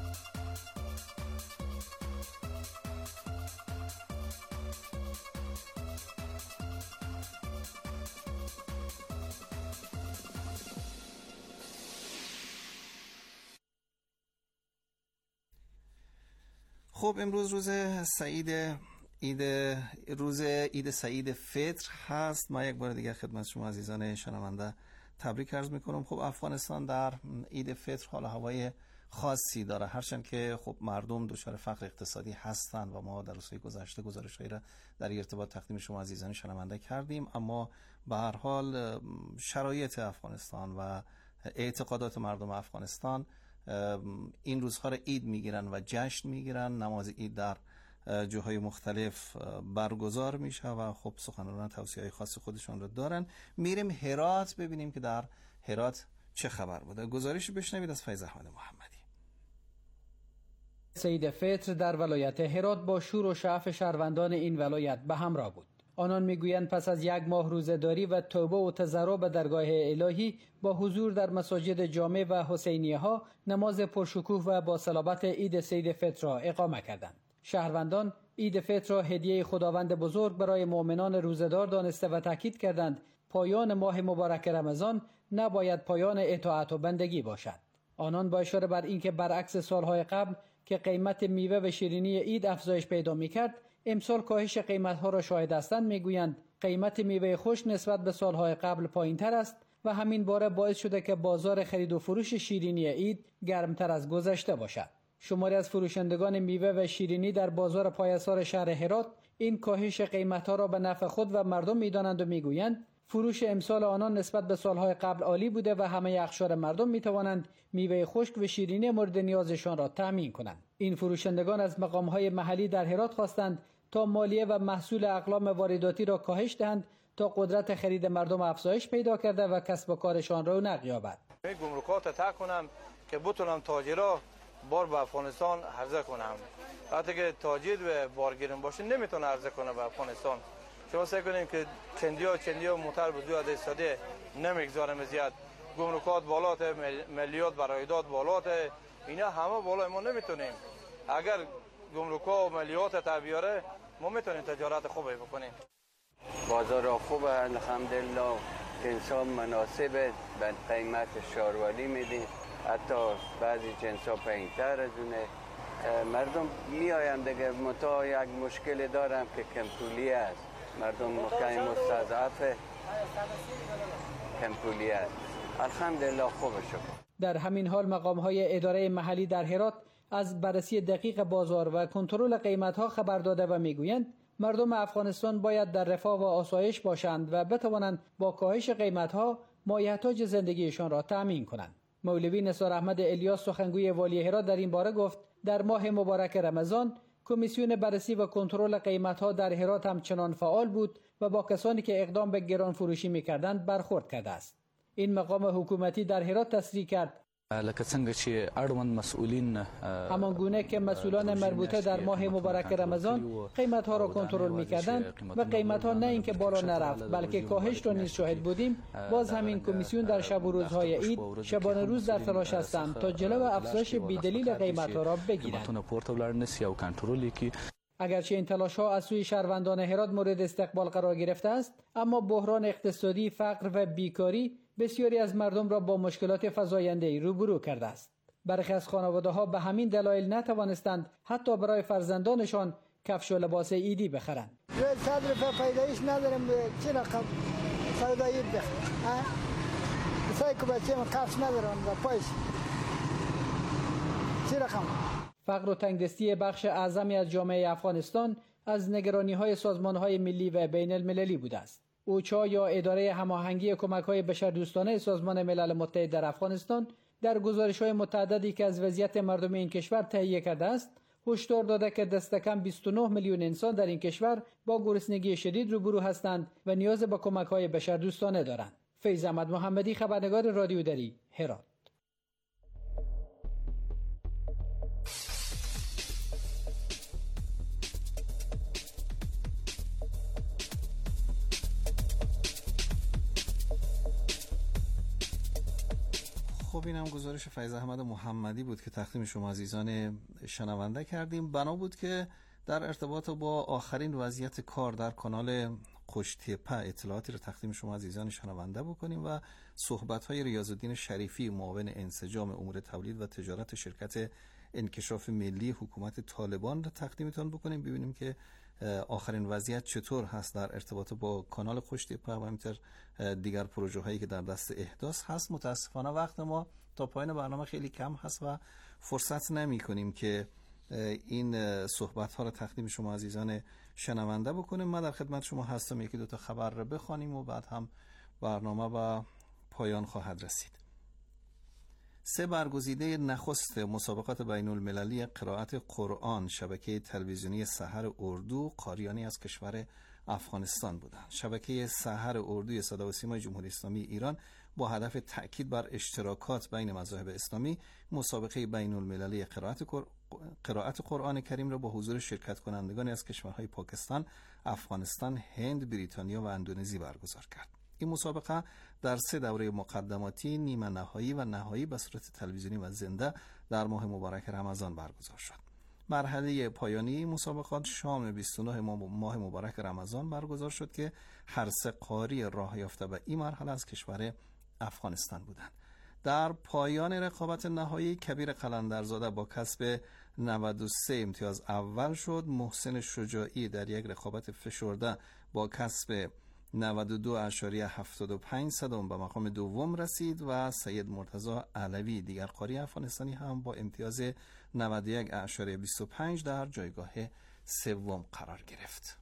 خب امروز روز عید سعید فطر هست. من یک بار دیگر خدمت شما عزیزان شنونده تبریک عرض میکنم. خب افغانستان در عید فطر حال هوای خاصی داره، هرچند که خب مردم دچار فقر اقتصادی هستند و ما در روزهای گذشته گزارش‌هایی را در ارتباط تقدیم شما عزیزان شنونده کردیم، اما به هر حال شرایط افغانستان و اعتقادات مردم افغانستان این روزها را عید میگیرن و جشن میگیرن. نماز عید در جاهای مختلف برگزار میشه و خب سخنرانان توصیه‌های خاص خودشون رو دارن. میریم هرات ببینیم که در هرات چه خبر بوده. گزارشی بشنوید از فیض احمد محمدی. سعید فطر در ولایت هرات با شور و شعف شهروندان این ولایت به همراه بود. آنان میگویند پس از 1 ماه روزه‌داری و توبه و تضرع به درگاه الهی با حضور در مساجد جامع و حسینیه ها نماز پرشکوه و با صلابت عید سعید فطر را اقامه کردند. شهروندان عید فطر را هدیه خداوند بزرگ برای مؤمنان روزه‌دار دانسته و تاکید کردند پایان ماه مبارک رمضان نباید پایان اطاعت و بندگی باشد. آنان با اشاره بر اینکه برعکس سالهای قبل که قیمت میوه و شیرینی عید افزایش پیدا می‌کرد، امسال کاهش قیمت‌ها را شاهد هستند، میگویند قیمت میوه خشک نسبت به سالهای قبل پایین‌تر است و همین باره باعث شده که بازار خرید و فروش شیرینی عید گرمتر از گذشته باشد. شماری از فروشندگان میوه و شیرینی در بازار پایسار شهر هرات این کاهش قیمت‌ها را به نفع خود و مردم می‌دانند و میگویند فروش امسال آنان نسبت به سالهای قبل عالی بوده و همه اقشار مردم می‌توانند میوه خشک و شیرینی مورد نیازشان را تامین کنند. این فروشندگان از مقام‌های محلی در هرات خواستند تا مالیه و محصول اقلام وارداتی را کاهش دهند تا قدرت خرید مردم افزایش پیدا کرده و کسب و کارشان رونق یابد. گمرکات تک کنم که بتونم تاجرا بار به افغانستان عرضه کنم. وقتی که تاجر و بارگیرم باشه نمیتونه عرضه کنه به افغانستان. شما سعی کنیم که چندیا موتر به دو استادی نمیگذارم زیاد. گمرکات بالات، مالیات برای ایداد بالات، اینا همه بالا ما نمیتونیم. اگر گمرکا و مالیات تبیاره ما میتونیم تجارت خوبی بکنیم. بازار خوبه الحمدلله، جنسا مناسبه، به قیمت شاروالی میدیم، حتی بعضی جنسا پایین‌تر از اونه. مردم میایم دیگه، متا یک مشکل دارم که کمپولی است، مردم مقیم مستضعف کمپولی است. الحمدلله خوبه شد. در همین حال مقام‌های اداره محلی در هرات از بررسی دقیق بازار و کنترل قیمت‌ها خبر داده و میگویند مردم افغانستان باید در رفاه و آسایش باشند و بتوانند با کاهش قیمت‌ها مایحتاج زندگیشان را تأمین کنند. مولوی نثار احمد الیاس سخنگوی والی هرات در این باره گفت در ماه مبارک رمضان کمیسیون بررسی و کنترل قیمت‌ها در هرات همچنان فعال بود و با کسانی که اقدام به گران فروشی می‌کردند برخورد کرده است. این مقام حکومتی در هرات تصریح کرد لکه څنګه چې اړوند مسئولین همان گونه که مسئولان مربوطه در ماه مبارک رمضان قیمت ها را کنترل می‌کردند و قیمت ها نه اینکه بالا نرفت بلکه کاهش را نیز شاهد بودیم، باز همین کمیسیون در شب و روزهای عید شبانه روز در تلاش هستند تا جلو افزایش بی‌دلیل قیمت ها را بگیرند. اگرچه این تلاش ها از سوی شهروندان هرات مورد استقبال قرار گرفته است، اما بحران اقتصادی، فقر و بیکاری بسیاری از مردم را با مشکلات فزاینده‌ای روبرو کرده است. برخی از خانواده‌ها به همین دلایل نتوانستند حتی برای فرزندانشان کفش و لباس عیدی بخرند. صدر پیدایش ندارم چه رقم سودایی بخرم. مثلا که بچه‌م کفش ندارم و پایش چه رقم. فقر و تنگدستی بخش اعظمی از جامعه افغانستان از نگرانی‌های سازمان‌های ملی و بین المللی بوده است. اوچا یا اداره هماهنگی کمک‌های بشردوستانه سازمان ملل متحد در افغانستان در گزارش‌های متعددی که از وضعیت مردم این کشور تهیه کرده است، هشدار داده که دست کم 29 میلیون انسان در این کشور با گرسنگی شدید روبرو هستند و نیاز به کمک‌های بشردوستانه دارند. فیض احمد محمدی، خبرنگار رادیو دری، هرات. خب این هم گزارش فیض احمد محمدی بود که تقدیم شما عزیزان شنونده کردیم. بنا بود که در ارتباط با آخرین وضعیت کار در کانال قشتیپه اطلاعاتی را تقدیم شما عزیزان شنونده بکنیم و صحبت‌های ریاض‌الدین شریفی معاون انسجام امور تولید و تجارت شرکت انکشاف ملی حکومت طالبان را تقدیمتان بکنیم، ببینیم که آخرین وضعیت چطور هست در ارتباط با کانال قشتیپه و همینطور دیگر پروژه هایی که در دست احداث هست. متاسفانه وقت ما تا پایان برنامه خیلی کم هست و فرصت نمی کنیم که این صحبت ها را تقدیم شما عزیزان شنونده بکنیم. ما در خدمت شما هستم، یکی دو تا خبر را بخوانیم و بعد هم برنامه به پایان خواهد رسید. 3 برگزیده نخست مسابقات بین المللی قرائت قرآن شبکه تلویزیونی سحر اردو قاریانی از کشور افغانستان بودند. شبکه سحر اردوی صدا و سیمای جمهوری اسلامی ایران با هدف تأکید بر اشتراکات بین مذاهب اسلامی مسابقه بین المللی قرائت قرآن کریم را با حضور شرکت کنندگانی از کشورهای پاکستان، افغانستان، هند، بریتانیا و اندونزی برگزار کرد. این مسابقه در 3 دوره مقدماتی، نیمه نهایی و نهایی به صورت تلویزیونی و زنده در ماه مبارک رمضان برگزار شد. مرحله پایانی مسابقات شام 29 ماه مبارک رمضان برگزار شد که هر 3 قاری راه یافته به این مرحله از کشور افغانستان بودند. در پایان رقابت نهایی کبیر قلندرزاده با کسب 93 امتیاز اول شد. محسن شجاعی در یک رقابت فشرده با کسب 92.75 به مقام دوم رسید و سید مرتضی علوی دیگر قاری افغانستانی هم با امتیاز 91.25 در جایگاه سوم قرار گرفت.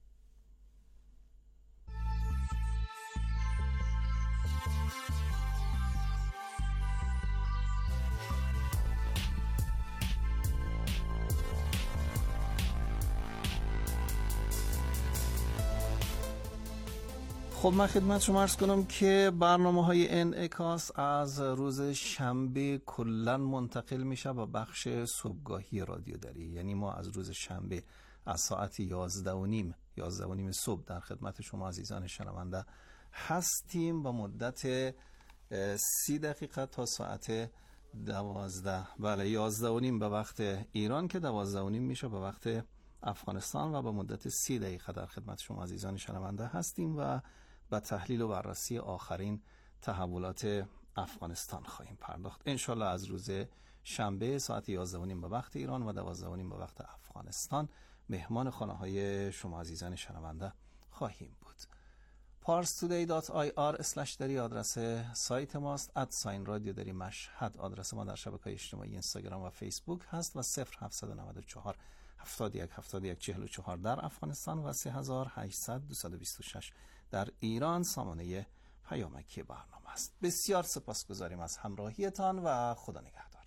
خب من خدمت شما عرض کنم که برنامه‌های انعکاس از روز شنبه کلاً منتقل میشه به بخش صبحگاهی رادیو دری، یعنی ما از روز شنبه از ساعت 11:30 صبح در خدمت شما عزیزان شنونده هستیم با مدت 30 دقیقه تا ساعت 12. بله 11:30 به وقت ایران که 12:30 میشه به وقت افغانستان و با مدت 30 دقیقه در خدمت شما عزیزان شنونده هستیم و با تحلیل و بررسی آخرین تحولات افغانستان خواهیم پرداخت. انشالله از روز شنبه ساعت 11:30 به وقت ایران و 12:30 به وقت افغانستان مهمان خانه‌های شما عزیزان شنونده خواهیم بود. parstoday.ir/dari آدرس سایت ماست. @رادیو دری مشهد آدرس ما در شبکه‌های اجتماعی اینستاگرام و فیسبوک هست و 0794 71 71 44 در افغانستان و 3800 226 در ایران سامانه پیامکی برنامه است. بسیار سپاسگزاریم از همراهیتان و خدا نگهدار.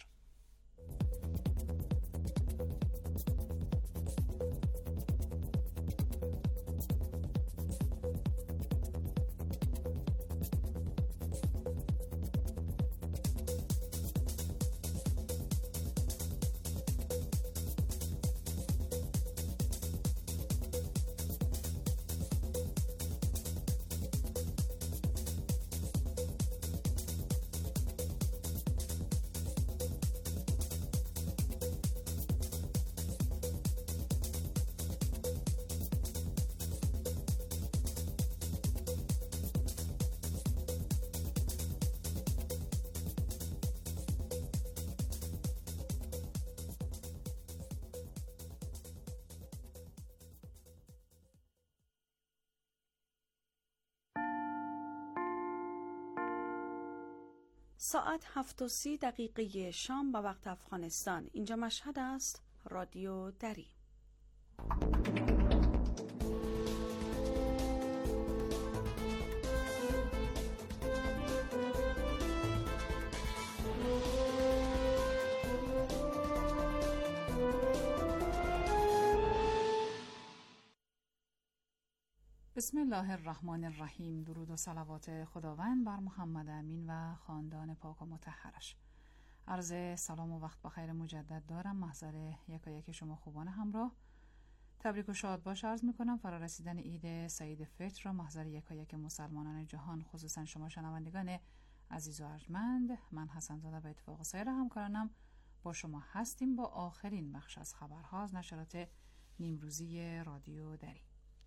ساعت 7:30 شام به وقت افغانستان. اینجا مشهد است، رادیو دری. بسم الله الرحمن الرحیم. درود و صلوات خداوند بر محمد امین و خاندان پاک و مطهرش. عرض سلام و وقت بخیر مجدد دارم. محضر یکایک شما خوبان همراه تبریک و شاد باش عرض میکنم. فرارسیدن عید سعید فطر را محضر یکایک مسلمانان جهان، خصوصا شما شنوندگان عزیز و ارجمند، من حسن زاده به اتفاق سایر همکارانم با شما هستیم با آخرین بخش از خبرها از نشرات نیمروزی رادیو دری.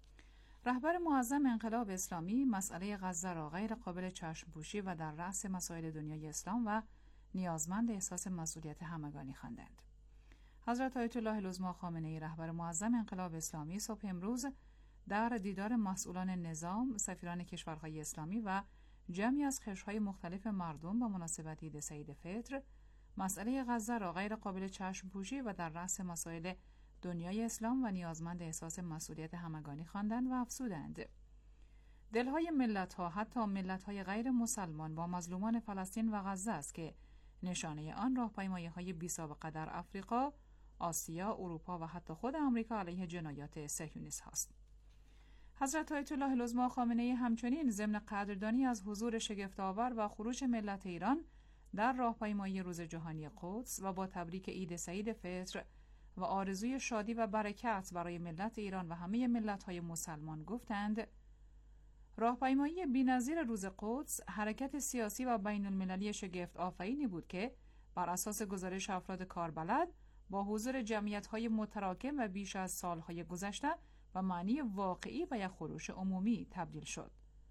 رهبر معظم انقلاب اسلامی مسئله غزه را غیر قابل چشم‌پوشی و در رأس مسائل دنیای اسلام و نیازمند احساس مسئولیت همگانی خواندند. حضرت آیت الله العظما خامنه‌ای رهبر معظم انقلاب اسلامی صبح امروز در دیدار مسئولان نظام، سفیران کشورهای اسلامی و جمعی از قشرهای مختلف مردم با مناسبت عید سعید فطر مسئله غزه را غیر قابل چشم‌پوشی و در رأس مسائل دنیای اسلام و نیازمند احساس مسئولیت همگانی خواندند و افزودند دلهای ملت‌ها، حتی ملت‌های غیر مسلمان، با مظلومان فلسطین و غزه است که نشانه آن راهپیمایی‌های بی‌سابقه در افریقا، آسیا، اروپا و حتی خود آمریکا علیه جنایات صهیونیست است. حضرت آیت الله العظما خامنه‌ای همچنین ضمن قدردانی از حضور شگفت‌آور و خروج ملت ایران در راهپیمایی روز جهانی قدس و با تبریک عید سعید فطر و آرزوی شادی و برکت برای ملت ایران و همه ملت‌های مسلمان گفتند راهپیمایی بی‌نظیر روز قدس حرکت سیاسی و بین المللی شگفت آفرینی بود که بر اساس گزارش افراد کاربلد با حضور جمعیت‌های متراکم و بیش از سال‌های گذشته و معنی واقعی و یک خروش عمومی تبدیل شد.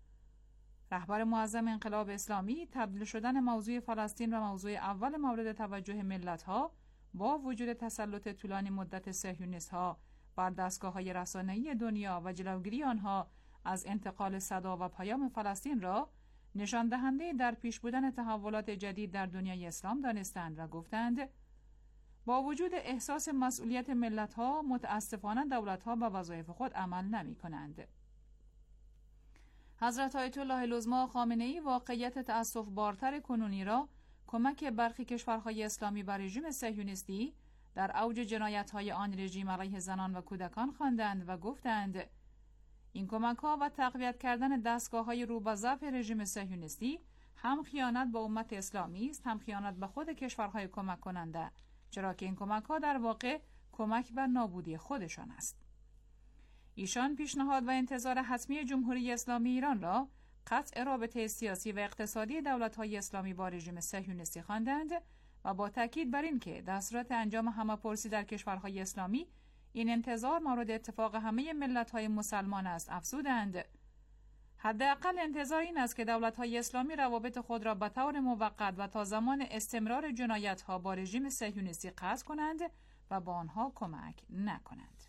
رهبر معظم انقلاب اسلامی تبدیل شدن موضوع فلسطین و موضوع اول مورد توجه ملت‌ها با وجود تسلط طولانی مدت صهیونیست‌ها بر دستگاه‌های رسانه‌ای دنیا و جلوگیری آنها از انتقال صدا و پیام فلسطین را نشان دهنده در پیش بودن تحولات جدید در دنیای اسلام دانستند و گفتند با وجود احساس مسئولیت ملت‌ها متأسفانه دولت‌ها به وظایف خود عمل نمی‌کنند. حضرت آیت الله العظما خامنه‌ای واقعیت تأسف بارتر کنونی را کمک برخی کشورهای اسلامی بر رژیم صهیونیستی در اوج جنایت‌های آن رژیم علیه زنان و کودکان خواندند و گفتند این کمک‌ها و تقویت کردن دستگاه‌های رو به ضعف رژیم صهیونیستی هم خیانت به امت اسلامی است، هم خیانت به خود کشورهای کمک کننده، چرا که این کمک‌ها در واقع کمک به نابودی خودشان است. ایشان پیشنهاد و انتظار حتمی جمهوری اسلامی ایران را قطع رابطه سیاسی و اقتصادی دولت‌های اسلامی با رژیم صهیونیستی خواندند و با تاکید بر این که در صورت انجام همه‌پرسی در کشورهای اسلامی این انتظار مورد اتفاق همه ملت‌های مسلمان است افزودند حداقل انتظار این است که دولت‌های اسلامی روابط خود را به طور موقت و تا زمان استمرار جنایت‌ها با رژیم صهیونیستی قطع کنند و با آنها کمک نکنند.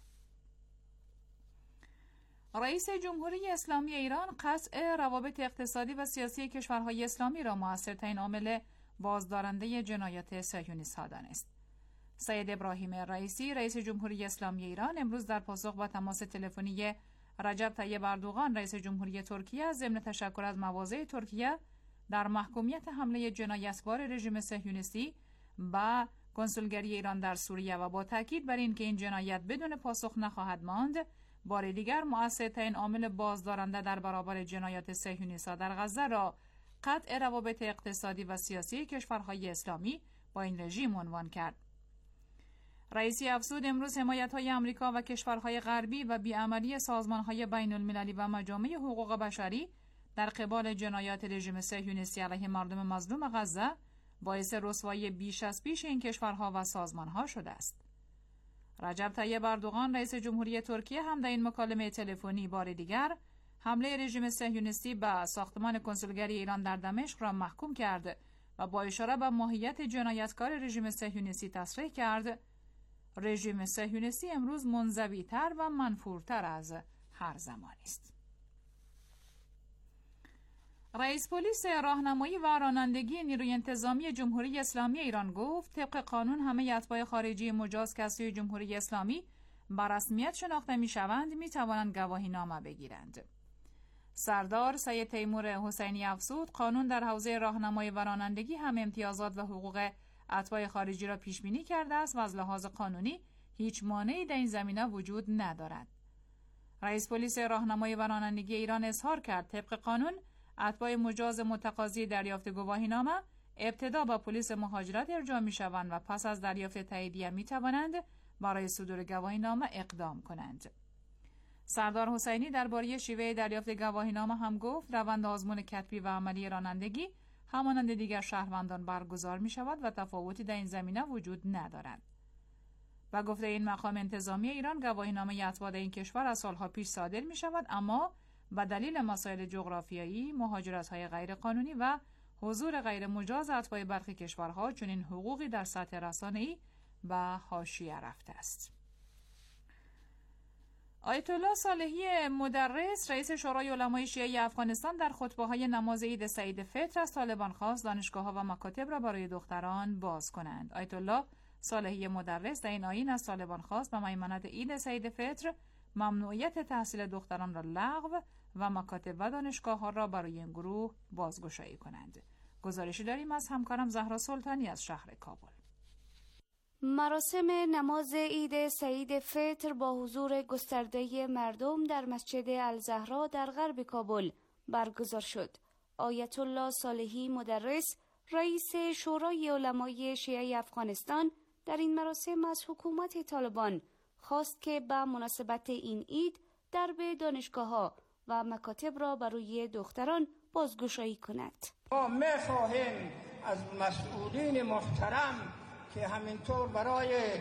رئیس جمهوری اسلامی ایران قطع روابط اقتصادی و سیاسی کشورهای اسلامی را مؤثرترین عامل بازدارنده جنایات صهیونیست‌ها دانست. سید ابراهیم رئیسی رئیس جمهوری اسلامی ایران امروز در پاسخ به تماس تلفنی رجب طیب اردوغان رئیس جمهوری ترکیه ضمن تشکر از مواضع ترکیه در محکومیت حمله جنایتبار رژیم صهیونیستی به کنسولگری ایران در سوریه و با تاکید بر این که این جنایت بدون پاسخ نخواهد ماند، بار دیگر مؤثرترین عامل بازدارنده در برابر جنایات صهیونیست‌ها در غزه را قطع روابط اقتصادی و سیاسی کشورهای اسلامی با این رژیم عنوان کرد. رئیسی افزود امروز حمایت‌های آمریکا و کشورهای غربی و بی‌عملی سازمان‌های بین‌المللی و مجامع حقوق بشری در قبال جنایات رژیم صهیونیستی علیه مردم مظلوم غزه باعث رسوایی بیش از پیش این کشورها و سازمان‌ها شده است. رجب طیب اردوغان رئیس جمهوری ترکیه هم در این مکالمه تلفنی بار دیگر حمله رژیم صهیونیستی به ساختمان کنسولگری ایران در دمشق را محکوم کرد و با اشاره به ماهیت جنایتکار رژیم صهیونیستی تصریح کرد رژیم صهیونیستی امروز منزوی‌تر و منفورتر از هر زمانی است. رئیس پلیس راهنمایی و رانندگی نیروی انتظامی جمهوری اسلامی ایران گفت طبق قانون همه اتباع خارجی مجاز که از سوی جمهوری اسلامی با رسمیت شناخته می‌شوند می‌توانند گواهینامه بگیرند. سردار سید تیمور حسینی افزود قانون در حوزه راهنمایی و رانندگی هم امتیازات و حقوق اتباع خارجی را پیش بینی کرده است و از لحاظ قانونی هیچ مانعی در این زمینه وجود ندارد. رئیس پلیس راهنمایی و رانندگی ایران اظهار کرد طبق قانون اتباع مجاز متقاضی دریافت گواهینامه ابتدا با پلیس مهاجرت ارجاع می‌شوند و پس از دریافت تاییدیه می‌توانند برای صدور گواهینامه اقدام کنند. سردار حسینی درباره شیوه دریافت گواهینامه هم گفت روند آزمون کتبی و عملی رانندگی همانند دیگر شهروندان برگزار می‌شود و تفاوتی در این زمینه وجود ندارد. و گفته این مقام انتظامی ایران گواهینامه اتباع این کشور از سالها پیش صادر می‌شود، اما به دلیل مسائل جغرافیایی، مهاجرت‌های غیرقانونی و حضور غیر مجاز اتباع برخی کشورها چنین حقوقی در سطح رسانه‌ای به حاشیه رفته است. آیت الله صالحی مدرس رئیس شورای علمای شیعه افغانستان در خطبه‌های نماز عید سعید فطر از طالبان خواست دانشگاه‌ها و مکاتب را برای دختران باز کنند. آیت الله صالحی مدرس در این آیین از طالبان خواست به میمنت عید سعید فطر ممنوعیت تحصیل دختران را لغو و مکاتب و دانشگاه‌ها را برای این گروه بازگشایی کنند. گزارشی داریم از همکارم زهرا سلطانی از شهر کابل. مراسم نماز عید سعید فطر با حضور گسترده مردم در مسجد الزهرا در غرب کابل برگزار شد. آیت الله صالحی مدرس رئیس شورای علمای شیعه افغانستان در این مراسم از حکومت طالبان خواست که به مناسبت این عید درب دانشگاه‌ها و مکاتب را برای دختران بازگشایی کند. ما می‌خواهیم از مسئولین محترم که همینطور برای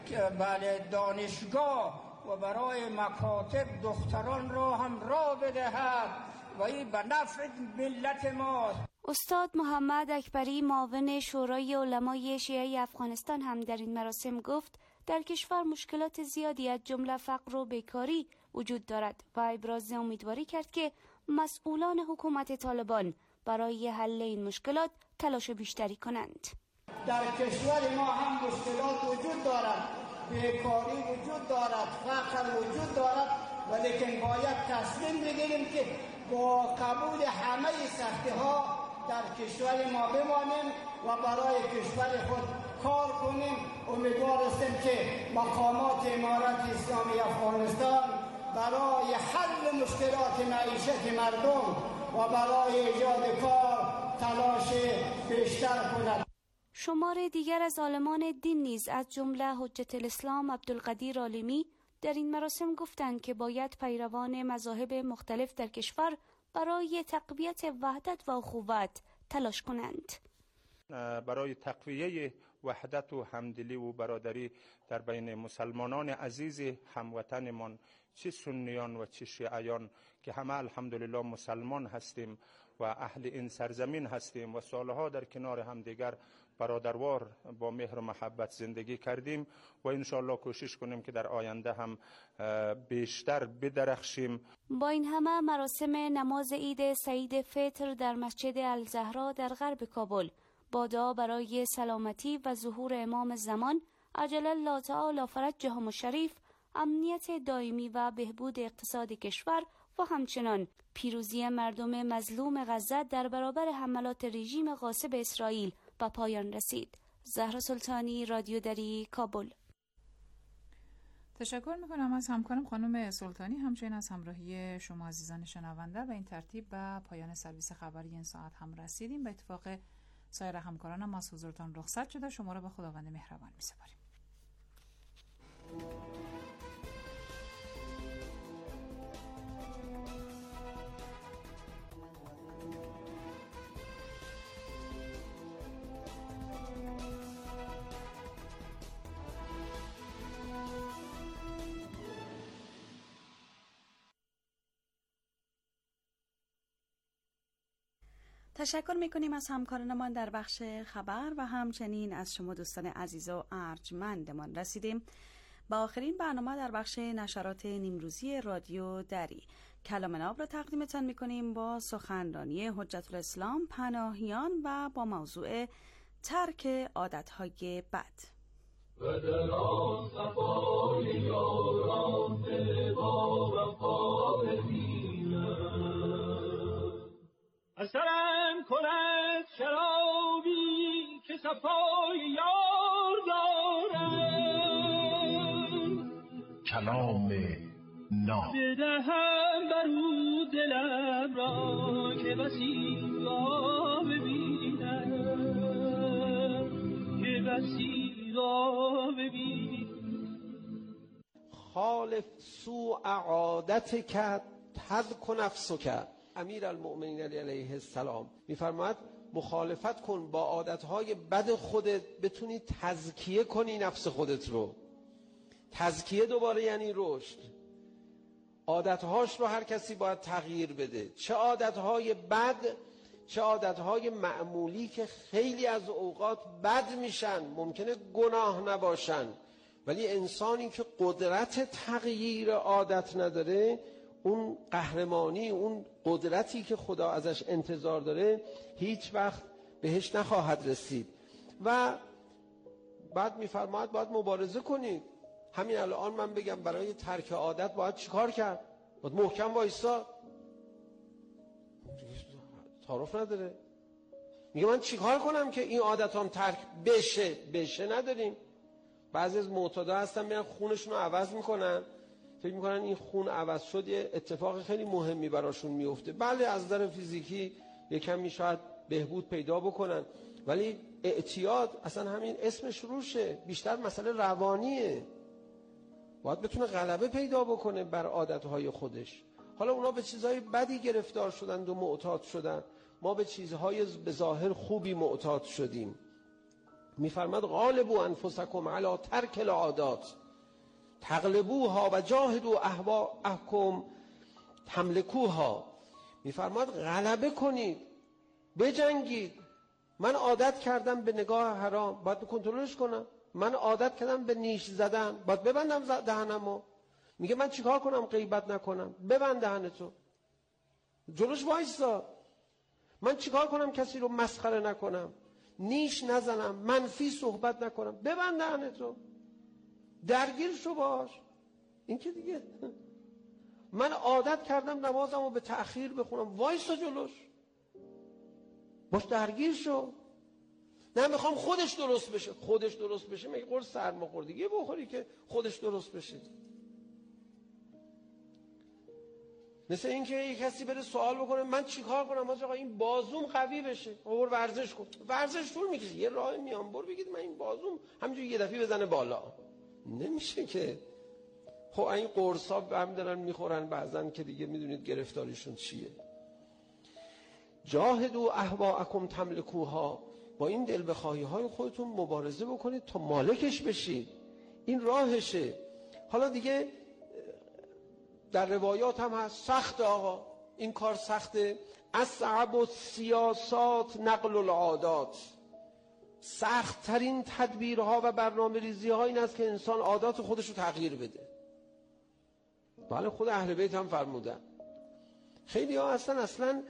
دانشگاه و برای مکاتب دختران را هم راه بدهد و این به نفع ملت ماست. استاد محمد اکبری معاون شورای علمای شیعه افغانستان هم در این مراسم گفت در کشور مشکلات زیادی از جمله فقر و بیکاری وجود دارد و ابراز امیدواری کرد که مسئولان حکومت طالبان برای حل این مشکلات تلاش بیشتری کنند. در کشور ما هم مشکلات وجود دارد، بیکاری وجود دارد، فقر وجود دارد، ولیکن باید تصمیم بگیریم که با قبول همه سختی‌ها در کشور ما بمانیم و برای کشور خود کار کنیم. امیدوار هستیم که مقامات امارت اسلامی افغانستان برای حل مشکلات معیشت مردم و برای ایجاد کار تلاش بیشتر کند. شمار دیگر از عالمان دین نیز از جمله حجت الاسلام عبدالقدیر عالمی در این مراسم گفتند که باید پیروان مذاهب مختلف در کشور برای تقویت وحدت و اخوت تلاش کنند. برای تقویه وحدت و همدلی و برادری در بین مسلمانان عزیز هموطنمان، چه سنیان و چه شیعیان که همه الحمدلله مسلمان هستیم و اهل این سرزمین هستیم و سالها در کنار همدیگر برادروار با مهر و محبت زندگی کردیم و انشاءالله کوشش کنیم که در آینده هم بیشتر بدرخشیم. با این همه مراسم نماز عید سعید فطر در مسجد الزهرا در غرب کابل با دعا برای سلامتی و ظهور امام زمان عجل الله تعالی فرجه الشریف، امنیت دائمی و بهبود اقتصاد کشور و همچنان پیروزی مردم مظلوم غزه در برابر حملات رژیم غاصب اسرائیل به پایان رسید. زهرا سلطانی، رادیو دری، کابل. تشکر میکنم از همکارم خانم سلطانی، همچنین از همراهی شما عزیزان شنونده. و این ترتیب به پایان سرویس خبری این ساعت هم رسیدیم. به اتفاق سایر همکارانم از حضورتان رخصت شده. شما را به خداوند مهربان میسپاریم. تشکر میکنیم از همکارانمان در بخش خبر و همچنین از شما دوستان عزیز و ارجمندمان. رسیدیم به آخرین برنامه در بخش نشرات نیمروزی رادیو دری. کلام ناب را تقدیمتان میکنیم با سخنرانی حجت الاسلام پناهیان و با موضوع ترک عادتهای بد. و در آن صفای یاران دل با وفا ببینم، اثرم کند شرابی که صفای یار دارم، کلام ناب بدهم برو دلم را که بسی را ببینم، که بسی را ببینم. خالف سوء عادتک تذک نفسک. امیر المؤمنین علیه السلام میفرماید مخالفت کن با عادتهای بد خودت بتونی تزکیه کنی نفس خودت رو. تزکیه دوباره یعنی رشد. عادتهاش رو هر کسی باید تغییر بده، چه عادتهای بد چه عادتهای معمولی که خیلی از اوقات بد میشن، ممکنه گناه نباشن، ولی انسانی که قدرت تغییر عادت نداره، اون قهرمانی، اون قدرتی که خدا ازش انتظار داره هیچ وقت بهش نخواهد رسید. و بعد میفرماید باید مبارزه کنید. همین الان من بگم برای ترک عادت باید چیکار کرد؟ باید محکم وایسا، تعارف نداره. میگه من چیکار کنم که این عادتام ترک بشه نداریم. بعضی از معتادا هستن میرن خونشون رو عوض میکنن، فکر میکنن این خون عوض شد یه اتفاق خیلی مهمی براشون میفته. بله از نظر فیزیکی یکمی شاید بهبود پیدا بکنن، ولی اعتیاد اصلا همین اسمش روشه، بیشتر مسئله روانیه. باید بتونه غلبه پیدا بکنه بر عادتهای خودش. حالا اونا به چیزهای بدی گرفتار شدند و معتاد شدن، ما به چیزهای به ظاهر خوبی معتاد شدیم. میفرماد غالبوا انفسکم علی ترک العادات تغلبوها و جاهدوا اهواءکم تملکوها. میفرماد غلبه کنید، بجنگید. من عادت کردم به نگاه حرام، باید کنترلش کنم. من عادت کردم به نیش زدن، باید ببندم دهنمو. میگه من چیکار کنم غیبت نکنم؟ ببند دهنتو، جلوش وایسا. من چیکار کنم کسی رو مسخره نکنم، نیش نزنم، منفی صحبت نکنم؟ ببند دهنتو، درگیر شو باش. این که دیگه من عادت کردم نمازمو به تأخیر بخونم، وایسا جلوش، باش درگیر شو. نه میخوام خودش درست بشه. خودش درست بشه مگه قرص سرماخوردگی بخوری که خودش درست بشه؟ مثل این که یک کسی بره سوال بکنه من چیکار کنم آقا این بازوم قوی بشه؟ برو ورزش کن. ورزش طول میکشه، یه راه میام برو بگید من این بازوم همینجوری یه دفعه بزنه بالا. نمیشه که. خب این قرصا هم دارن میخورن بعضن که دیگه میدونید گرفتاریشون چیه. جاهدوا اهواءکم تملکوها. با این دل بخواهی های خودتون مبارزه بکنید تا مالکش بشید. این راهشه. حالا دیگه در روایات هم هست سخت، آقا این کار سخته. اصعب السیاسات نقل العادات. سخت ترین تدبیرها و برنامه ریزی ها این است که انسان عادات خودش رو تغییر بده. بله خود اهل بیت هم فرمودن. خیلی ها اصلا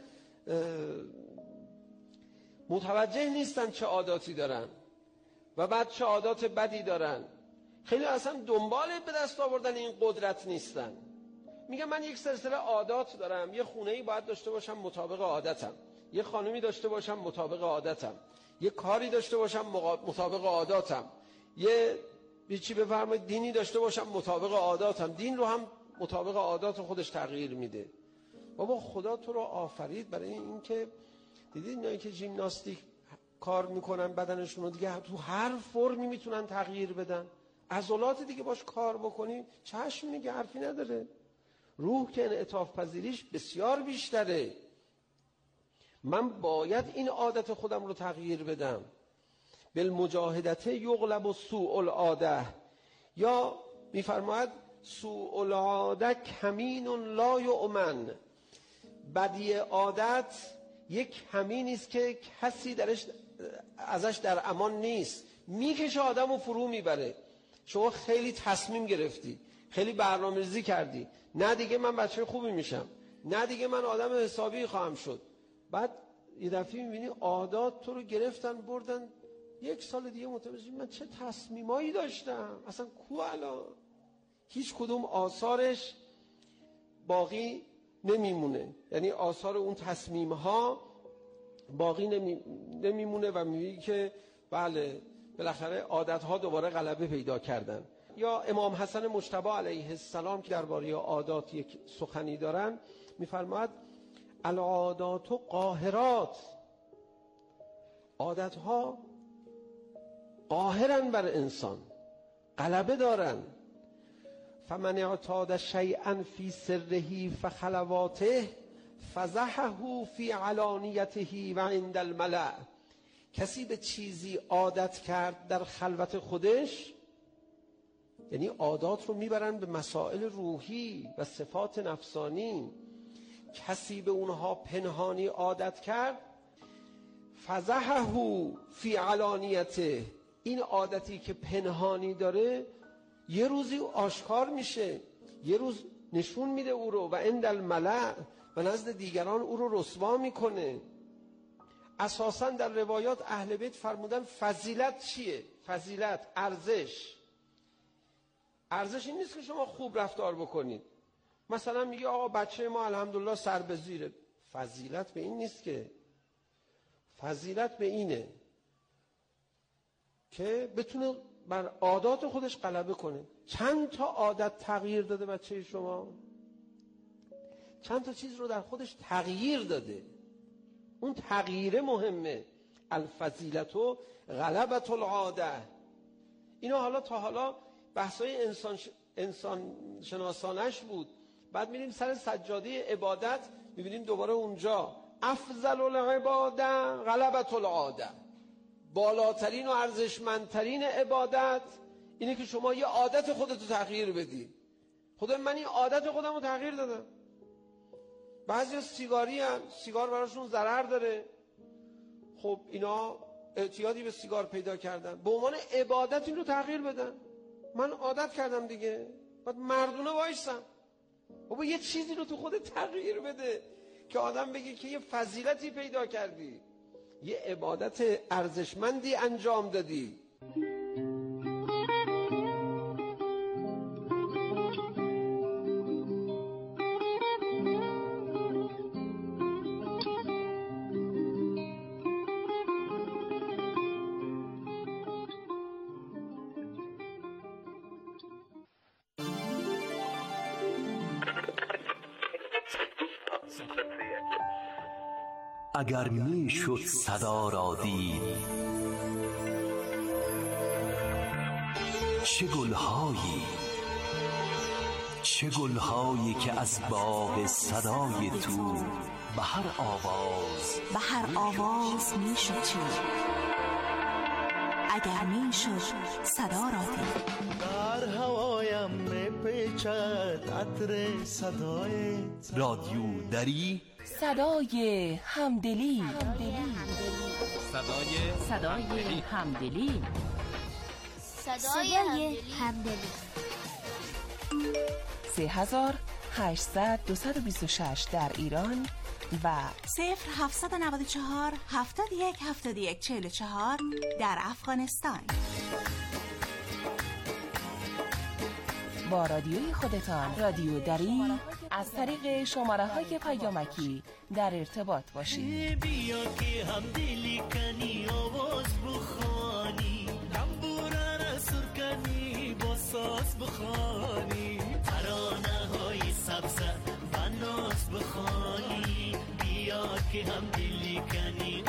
متوجه نیستن چه عاداتی دارن و بعد چه عادات بدی دارن. خیلی اصلا دنبال به دست آوردن این قدرت نیستن. میگم من یک سلسله عادات دارم، یه خونه‌ای باید داشته باشم مطابق عادتم، یه خانمی داشته باشم مطابق عادتم، یه کاری داشته باشم مطابق عاداتم، یه چی بفرمایید دینی داشته باشم مطابق عاداتم. دین رو هم مطابق عادات خودش تغییر میده. بابا خدا تو رو آفرید برای این که دیدید اینایی که ژیمناستیک کار میکنن بدنشون رو دیگه تو هر فرمی میتونن تغییر بدن. عضلات دیگه باش کار بکنی چشم میگه حرفی نداره. روح که انعطاف پذیریش بسیار بیشتره. من باید این عادت خودم رو تغییر بدم. بالمجاهدت یغلب سوء العاده. یا میفرماید سوء العاده کمین لا یؤمن. بدی عادت یک کمینی است که کسی ازش در امان نیست، میکشه آدمو فرو میبره. شما خیلی تصمیم گرفتی، خیلی برنامه‌ریزی کردی، نه دیگه من بچه خوبی میشم، نه دیگه من آدم حسابی خواهم شد. بعد یه دفعه میبینی عادات تو رو گرفتن بردن، یک سال دیگه متوجه من چه تصمیمایی داشتم، اصلا کو الان هیچ کدوم آثارش باقی نمیمونه، یعنی آثار اون تصمیم ها باقی نمیمونه و میبینی که بله بالاخره عادت ها دوباره غلبه پیدا کردن. یا امام حسن مجتبی علیه السلام که درباره عادات یک سخنی دارن میفرماید العادات و قاهرات، عادت ها قاهرن بر انسان، غلبه دارن. فمن اعتاد شیئا فی سره فخلواته فزحه فی علانیته و عند الملأ. کسی به چیزی عادت کرد در خلوت خودش، یعنی عادات رو میبرن به مسائل روحی و صفات نفسانی، کسی به اونها پنهانی عادت کرد فزحه فی علانیته، این عادتی که پنهانی داره یه روزی آشکار میشه، یه روز نشون میده او رو و عند الملأ و نزد دیگران او رو رسوا میکنه. اساسا در روایات اهل بیت فرمودن فضیلت چیه؟ فضیلت ارزش این نیست که شما خوب رفتار بکنید. مثلا میگه آقا بچه ما الحمدلله سر به زیره، فضیلت به این نیست که، فضیلت به اینه که بتونه بر عادات خودش غلبه کنه. چند تا عادت تغییر داده بچه شما؟ چند تا چیز رو در خودش تغییر داده، اون تغییره مهمه. الفضیلت و غلبت العاده. اینا حالا تا حالا بحثای انسان شناسانش بود. بعد میریم سر سجاده عبادت میبینیم دوباره اونجا افضل العباده غلبت العاده، بالاترین و ارزشمندترین عبادت اینه که شما یه عادت خودتو تغییر بدی. خدا من این عادت خودمو تغییر دادم. بعضی سیگاری هم، سیگار براشون ضرر داره، خب اینا اعتیادی به سیگار پیدا کردن، به عنوان عبادت این رو تغییر بدن. من عادت کردم دیگه، باید مردونه وایسم. بابا یه چیزی رو تو خودت تغییر بده که آدم بگه که یه فضیلتی پیدا کردی، یه عبادت ارزشمندی انجام دادی. اگر می شد صدا را دید، چه گلهایی که از باغ صدای تو به هر آواز می شد چید. اگر می شد صدا را دید. در هوایم می پیچد عطر صدایت. رادیو دری، صدای همدلی. صدای همدلی. 3800 226 در ایران و 0794 71 71 44 در افغانستان. با رادیوی خودتان، رادیو دری، از طریق شماره‌های پیامکی در ارتباط باشید. بیا که هم دلی کنی آواز بخوانی، تنبوره را سر کنی با ساز بخوانی، ترانه های سبز و ناز بخوانی. بیا که هم دلی کنی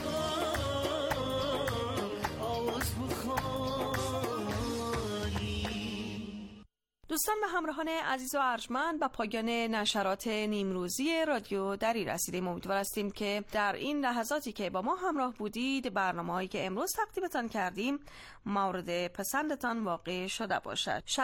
آواز بخوانی. دوستان و همراهان عزیز و ارجمند، به پایان نشرات نیمروزی رادیو دری رسیدیم. امیدوار هستیم که در این لحظاتی که با ما همراه بودید برنامه‌هایی که امروز تقدیمتان کردیم مورد پسندتان واقع شده باشد.